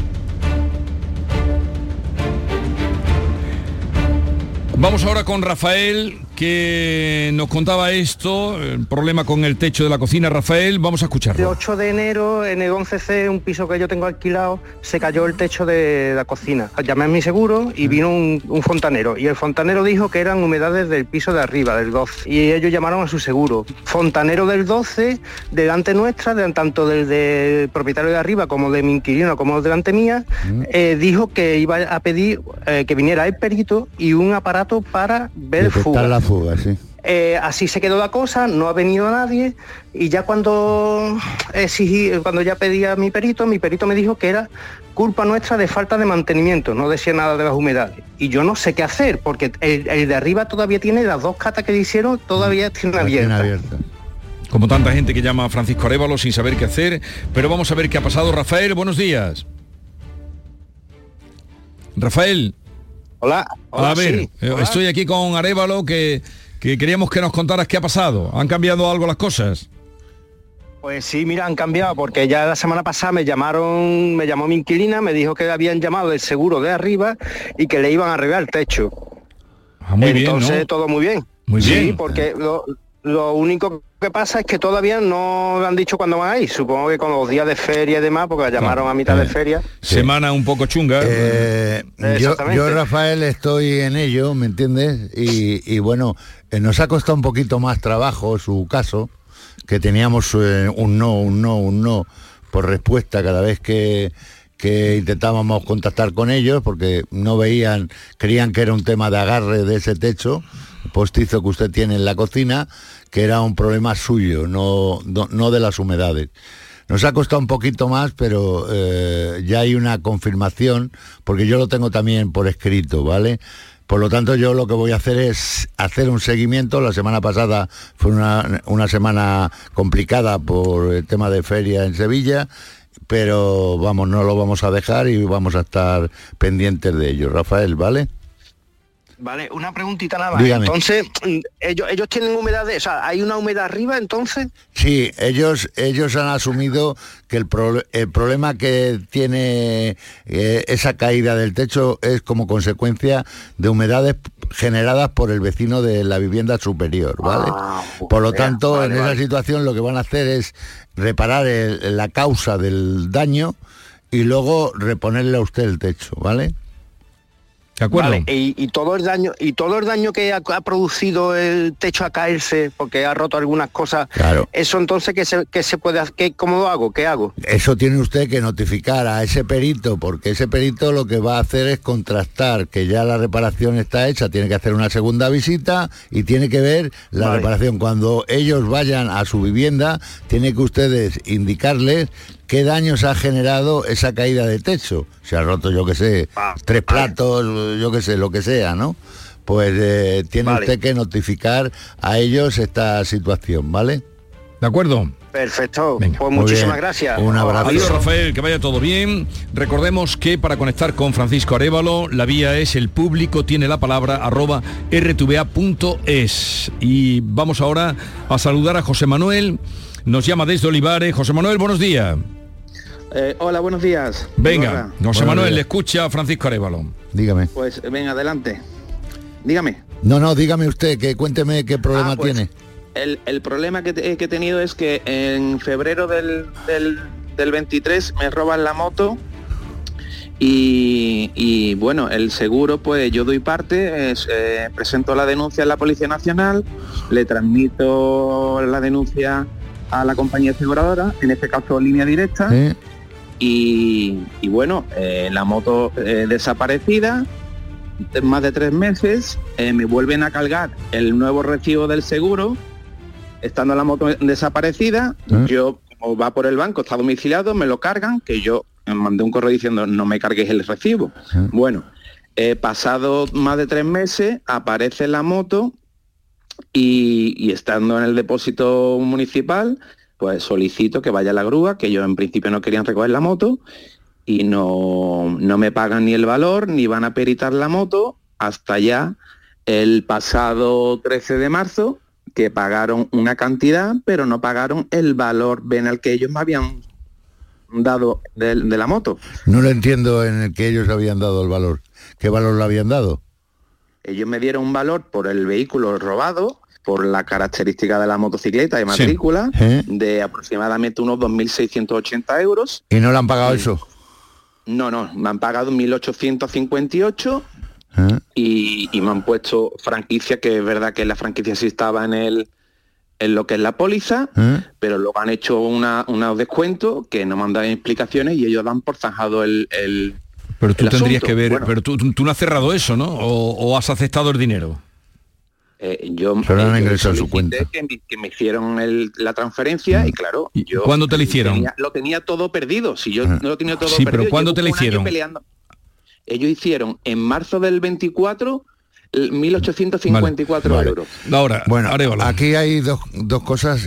Vamos ahora con Rafael, que nos contaba esto, el problema con el techo de la cocina. Rafael, vamos a escucharlo. El 8 de enero en el 11C, un piso que yo tengo alquilado, se cayó el techo de la cocina. Llamé a mi seguro y vino un fontanero, y el fontanero dijo que eran humedades del piso de arriba, del 12, y ellos llamaron a su seguro. Fontanero del 12, delante nuestra, tanto del propietario de arriba como de mi inquilino, como delante mía, dijo que iba a pedir que viniera el perito y un aparato para ver fugas. La fuga, sí. Así se quedó la cosa, no ha venido nadie, y ya cuando ya pedía a mi perito me dijo que era culpa nuestra de falta de mantenimiento, no decía nada de las humedades. Y yo no sé qué hacer, porque el de arriba todavía tiene las 2 catas que le hicieron, todavía tienen abiertas. Como tanta gente que llama a Francisco Arévalo sin saber qué hacer, pero vamos a ver qué ha pasado. Rafael, buenos días. Rafael. Hola. A ver, estoy aquí con Arévalo, que queríamos que nos contaras qué ha pasado. ¿Han cambiado algo las cosas? Pues sí, mira, han cambiado, porque ya la semana pasada me llamó mi inquilina, me dijo que habían llamado del seguro de arriba y que le iban a arreglar el techo. Muy bien, entonces, ¿no? todo muy bien. Muy bien. Sí, porque lo único que pasa es que todavía no han dicho cuándo van a ir. Supongo que con los días de feria y demás, porque la llamaron a mitad de feria. Semana un poco chunga. Yo, Rafael, estoy en ello, ¿me entiendes? Y bueno, nos ha costado un poquito más trabajo su caso, que teníamos un no por respuesta cada vez que intentábamos contactar con ellos, porque creían que era un tema de agarre de ese techo postizo que usted tiene en la cocina, que era un problema suyo, no de las humedades. Nos ha costado un poquito más, pero ya hay una confirmación, porque yo lo tengo también por escrito, ¿vale? Por lo tanto, yo lo que voy a hacer es hacer un seguimiento. La semana pasada fue una semana complicada por el tema de feria en Sevilla, pero vamos, no lo vamos a dejar y vamos a estar pendientes de ello. Rafael, ¿vale? Vale, una preguntita nada más. Dígame. Entonces, ellos tienen humedad, o sea, ¿hay una humedad arriba entonces? Sí, ellos han asumido que el problema que tiene esa caída del techo es como consecuencia de humedades generadas por el vecino de la vivienda superior, ¿vale? Por lo tanto, en esa situación lo que van a hacer es reparar la causa del daño y luego reponerle a usted el techo, ¿vale? ¿De acuerdo? Vale, y todo el daño que ha producido el techo a caerse, porque ha roto algunas cosas, claro. Eso entonces ¿qué se puede hacer? ¿Cómo lo hago? ¿Qué hago? Eso tiene usted que notificar a ese perito, porque ese perito lo que va a hacer es contrastar que ya la reparación está hecha, tiene que hacer una segunda visita y tiene que ver la reparación. Cuando ellos vayan a su vivienda, tiene que ustedes indicarles qué daños ha generado esa caída de techo. Se ha roto, yo qué sé, 3 platos, yo qué sé, lo que sea, ¿no? Pues tiene usted que notificar a ellos esta situación, ¿vale? ¿De acuerdo? Perfecto. Venga. Pues muchísimas gracias. Un abrazo. Adiós, Rafael, que vaya todo bien. Recordemos que para conectar con Francisco Arévalo, la vía es el público tiene la palabra @rtva.es. Y vamos ahora a saludar a José Manuel. Nos llama desde Olivares. José Manuel, buenos días. Hola, buenos días. Venga, José Manuel, le escucha a Francisco Arévalo. Dígame. Pues venga, adelante. Dígame. No, dígame usted, que cuénteme qué problema tiene. El problema que he tenido es que en febrero del 23 me roban la moto y bueno, el seguro, pues yo doy parte, presento la denuncia en la Policía Nacional, le transmito la denuncia a la compañía aseguradora, en este caso Línea Directa, ¿Sí? y bueno, la moto desaparecida, más de 3 meses, me vuelven a cargar el nuevo recibo del seguro, estando la moto desaparecida, yo, como va por el banco, está domiciliado, me lo cargan, que yo me mandé un correo diciendo no me carguéis el recibo. Bueno, pasado más de 3 meses, aparece la moto y estando en el depósito municipal, pues solicito que vaya a la grúa, que ellos en principio no querían recoger la moto, y no me pagan ni el valor, ni van a peritar la moto, hasta ya el pasado 13 de marzo, que pagaron una cantidad, pero no pagaron el valor venal que ellos me habían dado de la moto. No lo entiendo en el que ellos habían dado el valor. ¿Qué valor le habían dado? Ellos me dieron un valor por el vehículo robado, por la característica de la motocicleta de matrícula, de aproximadamente unos 2.680 euros. ¿Y no le han pagado eso? No, me han pagado 1.858 y me han puesto franquicia, que es verdad que la franquicia sí estaba en lo que es la póliza, pero luego han hecho unos descuentos que no me han dado explicaciones y ellos dan por zanjado el Pero tú tendrías asunto. que ver, Bueno, pero tú no has cerrado eso, ¿no? ¿O has aceptado el dinero? Yo ingresado a su cuenta. que me hicieron la transferencia y claro, yo ¿Cuándo te la hicieron? lo tenía todo perdido. Si yo no lo tenía todo perdido, pero ¿cuándo llevo te la un año hicieron? peleando. Ellos hicieron en marzo del 24 1.854 euros. Ahora, bueno, aquí hay dos cosas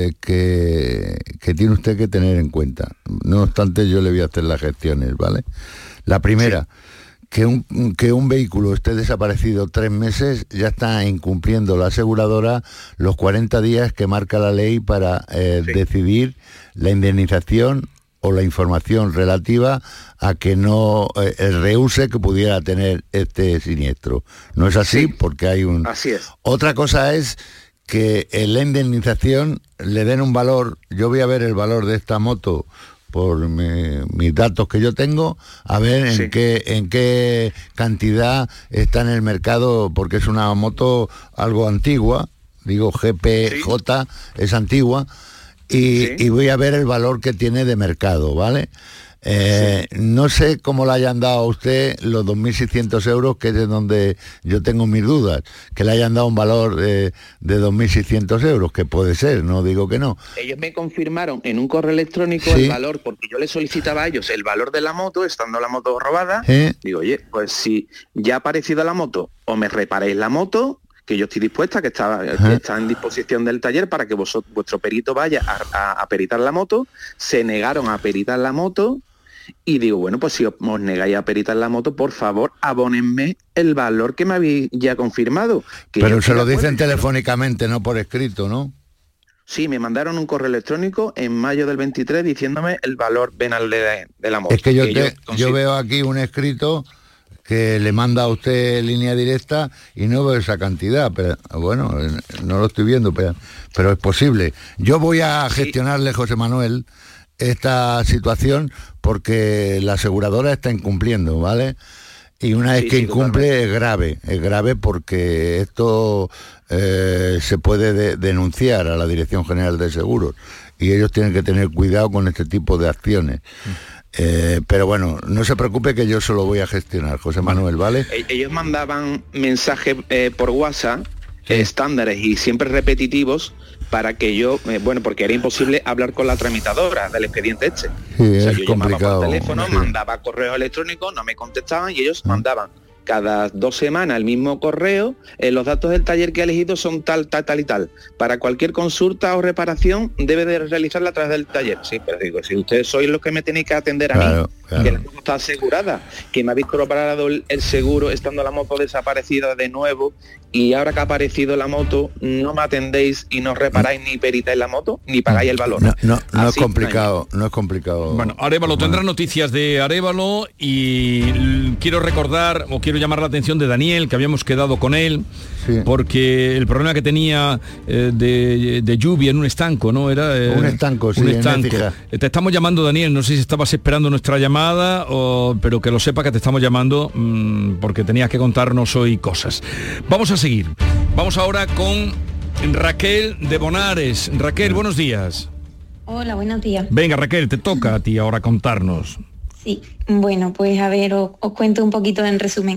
que tiene usted que tener en cuenta. No obstante, yo le voy a hacer las gestiones, ¿vale? La primera, que un vehículo esté desaparecido 3 meses, ya está incumpliendo la aseguradora los 40 días que marca la ley para decidir la indemnización o la información relativa a que no el reuse que pudiera tener este siniestro. ¿No es así? Porque hay un... Así es. Otra cosa es que en la indemnización le den un valor. Yo voy a ver el valor de esta moto por mis datos que yo tengo, a ver en qué cantidad está en el mercado, porque es una moto algo antigua, digo GPJ, es antigua, y voy a ver el valor que tiene de mercado, ¿vale? No sé cómo le hayan dado a usted los 2.600 euros, que es de donde yo tengo mis dudas, que le hayan dado un valor de 2.600 euros, que puede ser, no digo que no. Ellos me confirmaron en un correo electrónico el valor, porque yo les solicitaba a ellos el valor de la moto, estando la moto robada. Digo, oye, pues si ya ha aparecido la moto, o me reparéis la moto, que yo estoy dispuesta, que está en disposición del taller para que vuestro perito vaya a peritar la moto. Se negaron a peritar la moto. Y digo, bueno, pues si os negáis a peritar la moto, por favor, abónenme el valor que me habéis ya confirmado. Pero se lo dicen telefónicamente, no por escrito, ¿no? Sí, me mandaron un correo electrónico en mayo del 23 diciéndome el valor venal de la moto. Es que yo veo aquí un escrito que le manda a usted línea directa y no veo esa cantidad, pero bueno, no lo estoy viendo, pero es posible. Yo voy a gestionarle, José Manuel, esta situación, porque la aseguradora está incumpliendo, ¿vale? Y una vez que incumple totalmente. Es grave porque esto se puede denunciar a la Dirección General de Seguros y ellos tienen que tener cuidado con este tipo de acciones. Pero bueno, no se preocupe, que yo se lo voy a gestionar, José Manuel, ¿vale? Ellos mandaban mensajes por WhatsApp estándares y siempre repetitivos para que yo, porque era imposible hablar con la tramitadora del expediente este. Yo complicado. Llamaba por teléfono, mandaba correos electrónicos, no me contestaban y ellos mandaban cada 2 semanas el mismo correo. Los datos del taller que he elegido son tal y tal. Para cualquier consulta o reparación debe de realizarla a través del taller. Sí, pero digo, si ustedes sois los que me tenéis que atender a mí, que la moto está asegurada, que me habéis corroborado el seguro estando la moto desaparecida de nuevo, y ahora que ha aparecido la moto no me atendéis y no reparáis ni peritáis la moto ni pagáis el valor. No es complicado, no es complicado. Bueno, Arévalo tendrá noticias de Arévalo, y quiero recordar o quiero llamar la atención de Daniel, que habíamos quedado con él, porque el problema que tenía de lluvia en un estanco, ¿no? Era un estanco, sí, un estanco. Te estamos llamando, Daniel, no sé si estabas esperando nuestra llamada, pero que lo sepa que te estamos llamando porque tenías que contarnos hoy cosas. Vamos a seguir. Vamos ahora con Raquel de Bonares. Raquel, buenos días. Hola, buenos días. Venga, Raquel, te toca a ti ahora contarnos. Sí, bueno, pues a ver, os cuento un poquito en resumen.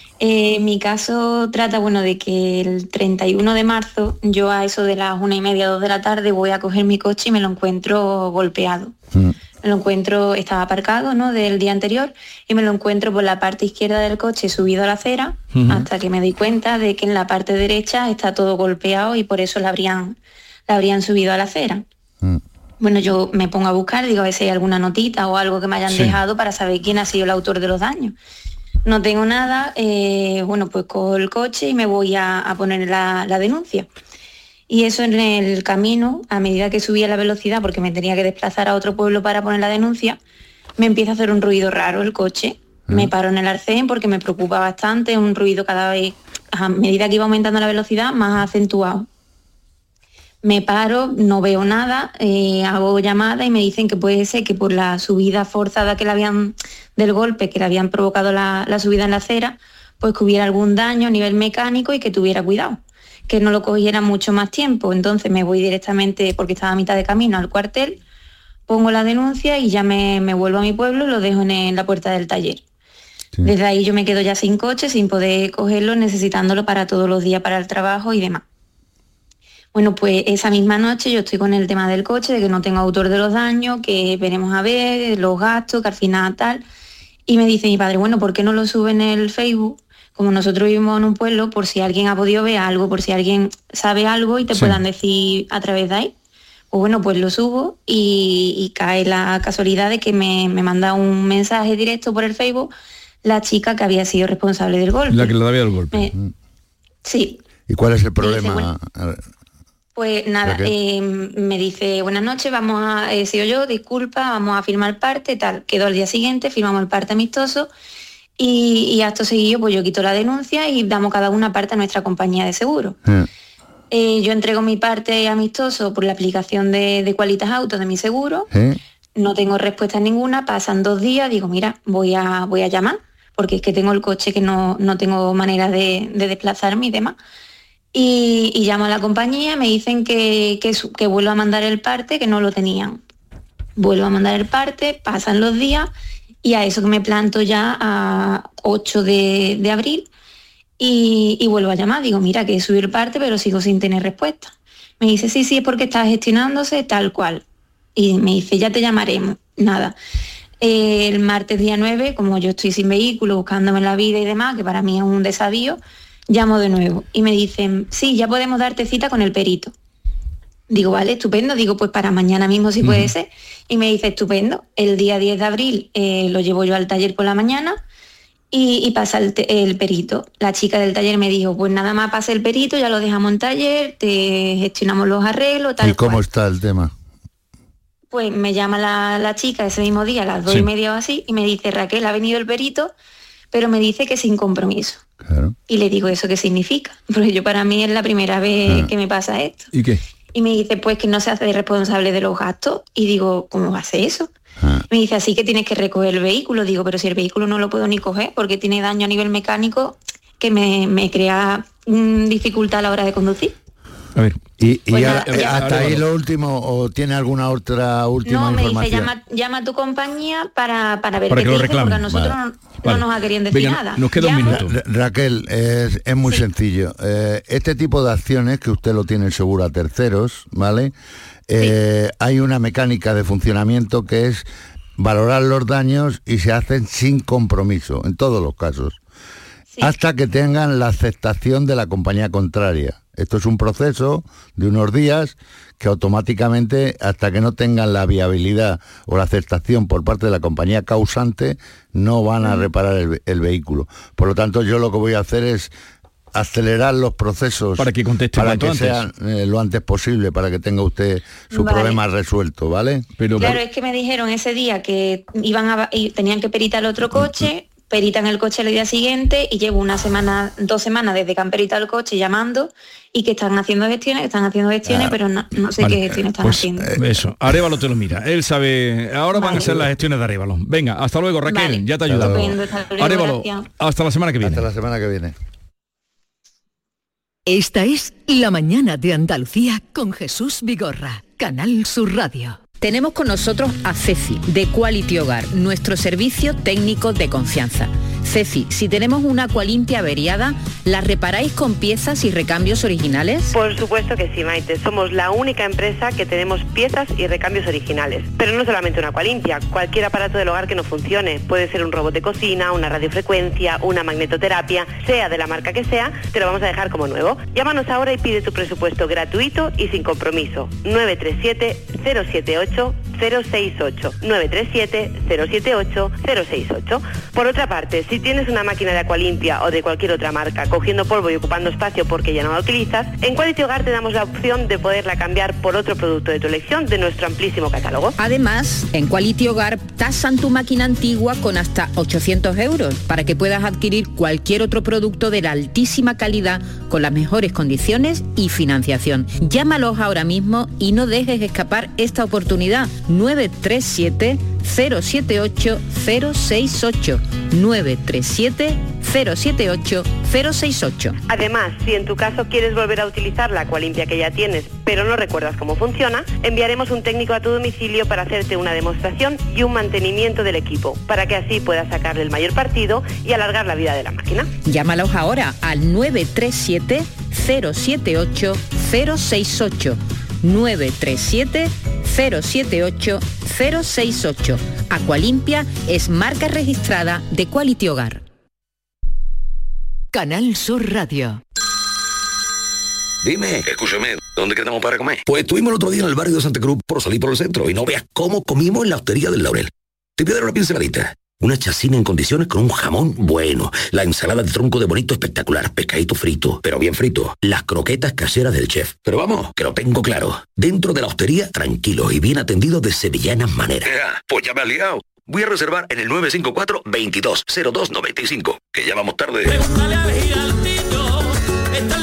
Mi caso trata, de que el 31 de marzo, yo a eso de las 1:30, 2 de la tarde, voy a coger mi coche y me lo encuentro golpeado. Me lo encuentro, estaba aparcado, ¿no?, del día anterior, y me lo encuentro por la parte izquierda del coche subido a la acera, hasta que me di cuenta de que en la parte derecha está todo golpeado y por eso la habrían subido a la acera. Bueno, yo me pongo a buscar, digo a ver si hay alguna notita o algo que me hayan dejado para saber quién ha sido el autor de los daños. No tengo nada, pues cojo el coche y me voy a poner la denuncia. Y eso en el camino, a medida que subía la velocidad, porque me tenía que desplazar a otro pueblo para poner la denuncia, me empieza a hacer un ruido raro el coche. Me paro en el arcén porque me preocupa bastante, un ruido cada vez, a medida que iba aumentando la velocidad, más acentuado. Me paro, no veo nada, hago llamada y me dicen que puede ser que por la subida forzada del golpe que le habían provocado la subida en la acera, pues que hubiera algún daño a nivel mecánico y que tuviera cuidado, que no lo cogiera mucho más tiempo. Entonces me voy directamente, porque estaba a mitad de camino, al cuartel, pongo la denuncia y ya me vuelvo a mi pueblo y lo dejo en la puerta del taller. Desde ahí yo me quedo ya sin coche, sin poder cogerlo, necesitándolo para todos los días, para el trabajo y demás. Bueno, pues esa misma noche yo estoy con el tema del coche, de que no tengo autor de los daños, que veremos a ver, los gastos, que al final tal. Y me dice mi padre, bueno, ¿por qué no lo sube en el Facebook? Como nosotros vivimos en un pueblo, por si alguien ha podido ver algo, por si alguien sabe algo y te puedan decir a través de ahí. Pues bueno, pues lo subo y cae la casualidad de que me manda un mensaje directo por el Facebook la chica que había sido responsable del golpe. La que le había dado el golpe. Sí. ¿Y cuál es el problema? Dice, bueno, pues nada, me dice, buenas noches, he sido yo, disculpa, vamos a firmar parte, tal. Quedó al día siguiente, firmamos el parte amistoso y acto seguido pues yo quito la denuncia y damos cada una parte a nuestra compañía de seguro. Yo entrego mi parte amistoso por la aplicación de Qualitas Auto de mi seguro, no tengo respuesta ninguna, pasan 2 días, digo, mira, voy a llamar, porque es que tengo el coche que no tengo manera de desplazarme y demás. Y llamo a la compañía, me dicen que vuelvo a mandar el parte, que no lo tenían. Vuelvo a mandar el parte, pasan los días y a eso que me planto ya a 8 de abril y vuelvo a llamar. Digo, mira, que subí el parte pero sigo sin tener respuesta. Me dice, sí, es porque está gestionándose tal cual. Y me dice, ya te llamaremos. Nada. El martes día 9, como yo estoy sin vehículo, buscándome la vida y demás, que para mí es un desavío, llamo de nuevo y me dicen, sí, ya podemos darte cita con el perito. Digo, vale, estupendo. Digo, pues para mañana mismo si puede ser. Y me dice, estupendo. El día 10 de abril lo llevo yo al taller por la mañana y pasa el perito. La chica del taller me dijo, pues nada más pasa el perito, ya lo dejamos en taller, te gestionamos los arreglos, tal. ¿Y cómo está el tema? Pues me llama la chica ese mismo día, a las 2:30 o así, y me dice, Raquel, ha venido el perito, pero me dice que sin compromiso. Claro. Y le digo, ¿eso qué significa? Porque para mí es la primera vez que me pasa esto. ¿Y qué? Y me dice, pues que no se hace responsable de los gastos. Y digo, ¿cómo va a ser eso? Me dice, así que tienes que recoger el vehículo. Digo, pero si el vehículo no lo puedo ni coger porque tiene daño a nivel mecánico que me crea dificultad a la hora de conducir. A ver. ¿Y pues hasta ahí lo último o tiene alguna otra última información? No, me dice, llama a tu compañía para ver para qué que te dice, porque a nosotros no nos ha querido decir nada. Nos queda un minuto. Raquel, es muy sencillo. Este tipo de acciones, que usted lo tiene seguro a terceros, ¿vale? Hay una mecánica de funcionamiento que es valorar los daños y se hacen sin compromiso, en todos los casos. Hasta que tengan la aceptación de la compañía contraria. Esto es un proceso de unos días que automáticamente, hasta que no tengan la viabilidad o la aceptación por parte de la compañía causante, no van a reparar el vehículo. Por lo tanto, yo lo que voy a hacer es acelerar los procesos para que conteste para que sean lo antes posible, para que tenga usted su problema resuelto, ¿vale? Claro, es que me dijeron ese día que tenían que peritar el otro coche, peritan el coche el día siguiente y llevo 2 semanas desde que han peritado el coche llamando y que están haciendo gestiones, pero no sé qué gestiones están haciendo. Eso, Arévalo te lo mira, él sabe, ahora van a ser las gestiones de Arévalo. Venga, hasta luego, Raquel, ya te ayudamos. Arévalo, hasta la semana que viene. Hasta la semana que viene. Esta es La Mañana de Andalucía con Jesús Vigorra, Canal Sur Radio. Tenemos con nosotros a Ceci, de Quality Hogar, nuestro servicio técnico de confianza. Ceci, si tenemos una Aqualimpia averiada, ¿la reparáis con piezas y recambios originales? Por supuesto que sí, Maite. Somos la única empresa que tenemos piezas y recambios originales. Pero no solamente una Aqualimpia, cualquier aparato del hogar que no funcione. Puede ser un robot de cocina, una radiofrecuencia, una magnetoterapia, sea de la marca que sea, te lo vamos a dejar como nuevo. Llámanos ahora y pide tu presupuesto gratuito y sin compromiso. 937-078-068. 937-078-068. Por otra parte, si tienes una máquina de Aqualimpia o de cualquier otra marca cogiendo polvo y ocupando espacio porque ya no la utilizas, en Quality Hogar te damos la opción de poderla cambiar por otro producto de tu elección de nuestro amplísimo catálogo. Además, en Quality Hogar tasan tu máquina antigua con hasta 800 euros para que puedas adquirir cualquier otro producto de la altísima calidad con las mejores condiciones y financiación. Llámalos ahora mismo y no dejes escapar esta oportunidad. 937-078-068. 937-078-068. Además, si en tu caso quieres volver a utilizar la Aqualimpia que ya tienes, pero no recuerdas cómo funciona, enviaremos un técnico a tu domicilio para hacerte una demostración y un mantenimiento del equipo, para que así puedas sacarle el mayor partido y alargar la vida de la máquina. Llámalos ahora al 937-078-068. 937-078-068. Aqualimpia es marca registrada de Quality Hogar. Canal Sur Radio. Dime, escúchame, ¿dónde quedamos para comer? Pues estuvimos el otro día en el barrio de Santa Cruz por salir por el centro y no veas cómo comimos en la hostería del Laurel. Te voy a dar una pinceladita. Una chacina en condiciones con un jamón bueno. La ensalada de tronco de bonito espectacular. Pescadito frito, pero bien frito. Las croquetas caseras del chef. Pero vamos, que lo tengo claro. Dentro de la hostería, tranquilo y bien atendido de sevillanas maneras. Pues ya me has liado. Voy a reservar en el 954-220295. Que ya vamos tarde.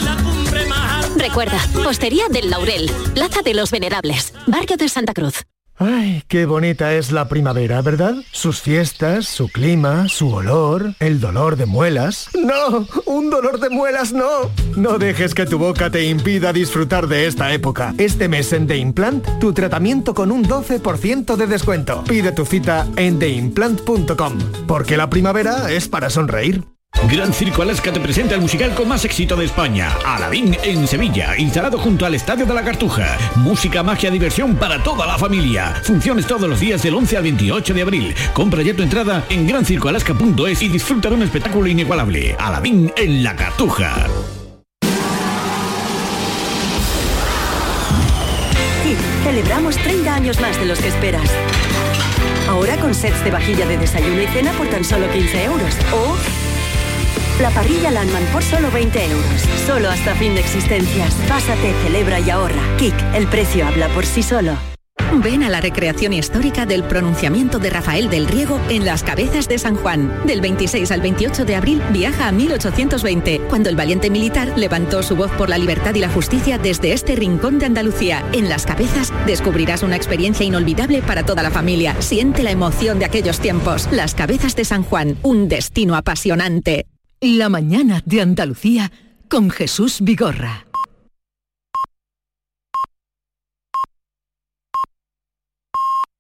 Recuerda, Hostería del Laurel, Plaza de los Venerables, Barrio de Santa Cruz. Ay, qué bonita es la primavera, ¿verdad? Sus fiestas, su clima, su olor, el dolor de muelas. ¡No! ¡Un dolor de muelas no! No dejes que tu boca te impida disfrutar de esta época. Este mes en The Implant, tu tratamiento con un 12% de descuento. Pide tu cita en theimplant.com, porque la primavera es para sonreír. Gran Circo Alaska te presenta el musical con más éxito de España, Aladín en Sevilla, instalado junto al Estadio de la Cartuja. Música, magia, diversión para toda la familia. Funciones todos los días del 11 al 28 de abril. Compra ya tu entrada en grancircoalaska.es y disfruta de un espectáculo inigualable. Aladín en la Cartuja. Sí, celebramos 30 años más de los que esperas. Ahora con sets de vajilla de desayuno y cena por tan solo 15 euros. O la parrilla Landman por solo 20 euros. Solo hasta fin de existencias. Pásate, celebra y ahorra. Kik, el precio habla por sí solo. Ven a la recreación histórica del pronunciamiento de Rafael del Riego en Las Cabezas de San Juan. Del 26 al 28 de abril viaja a 1820, cuando el valiente militar levantó su voz por la libertad y la justicia desde este rincón de Andalucía. En Las Cabezas descubrirás una experiencia inolvidable para toda la familia. Siente la emoción de aquellos tiempos. Las Cabezas de San Juan, un destino apasionante. La mañana de Andalucía con Jesús Vigorra.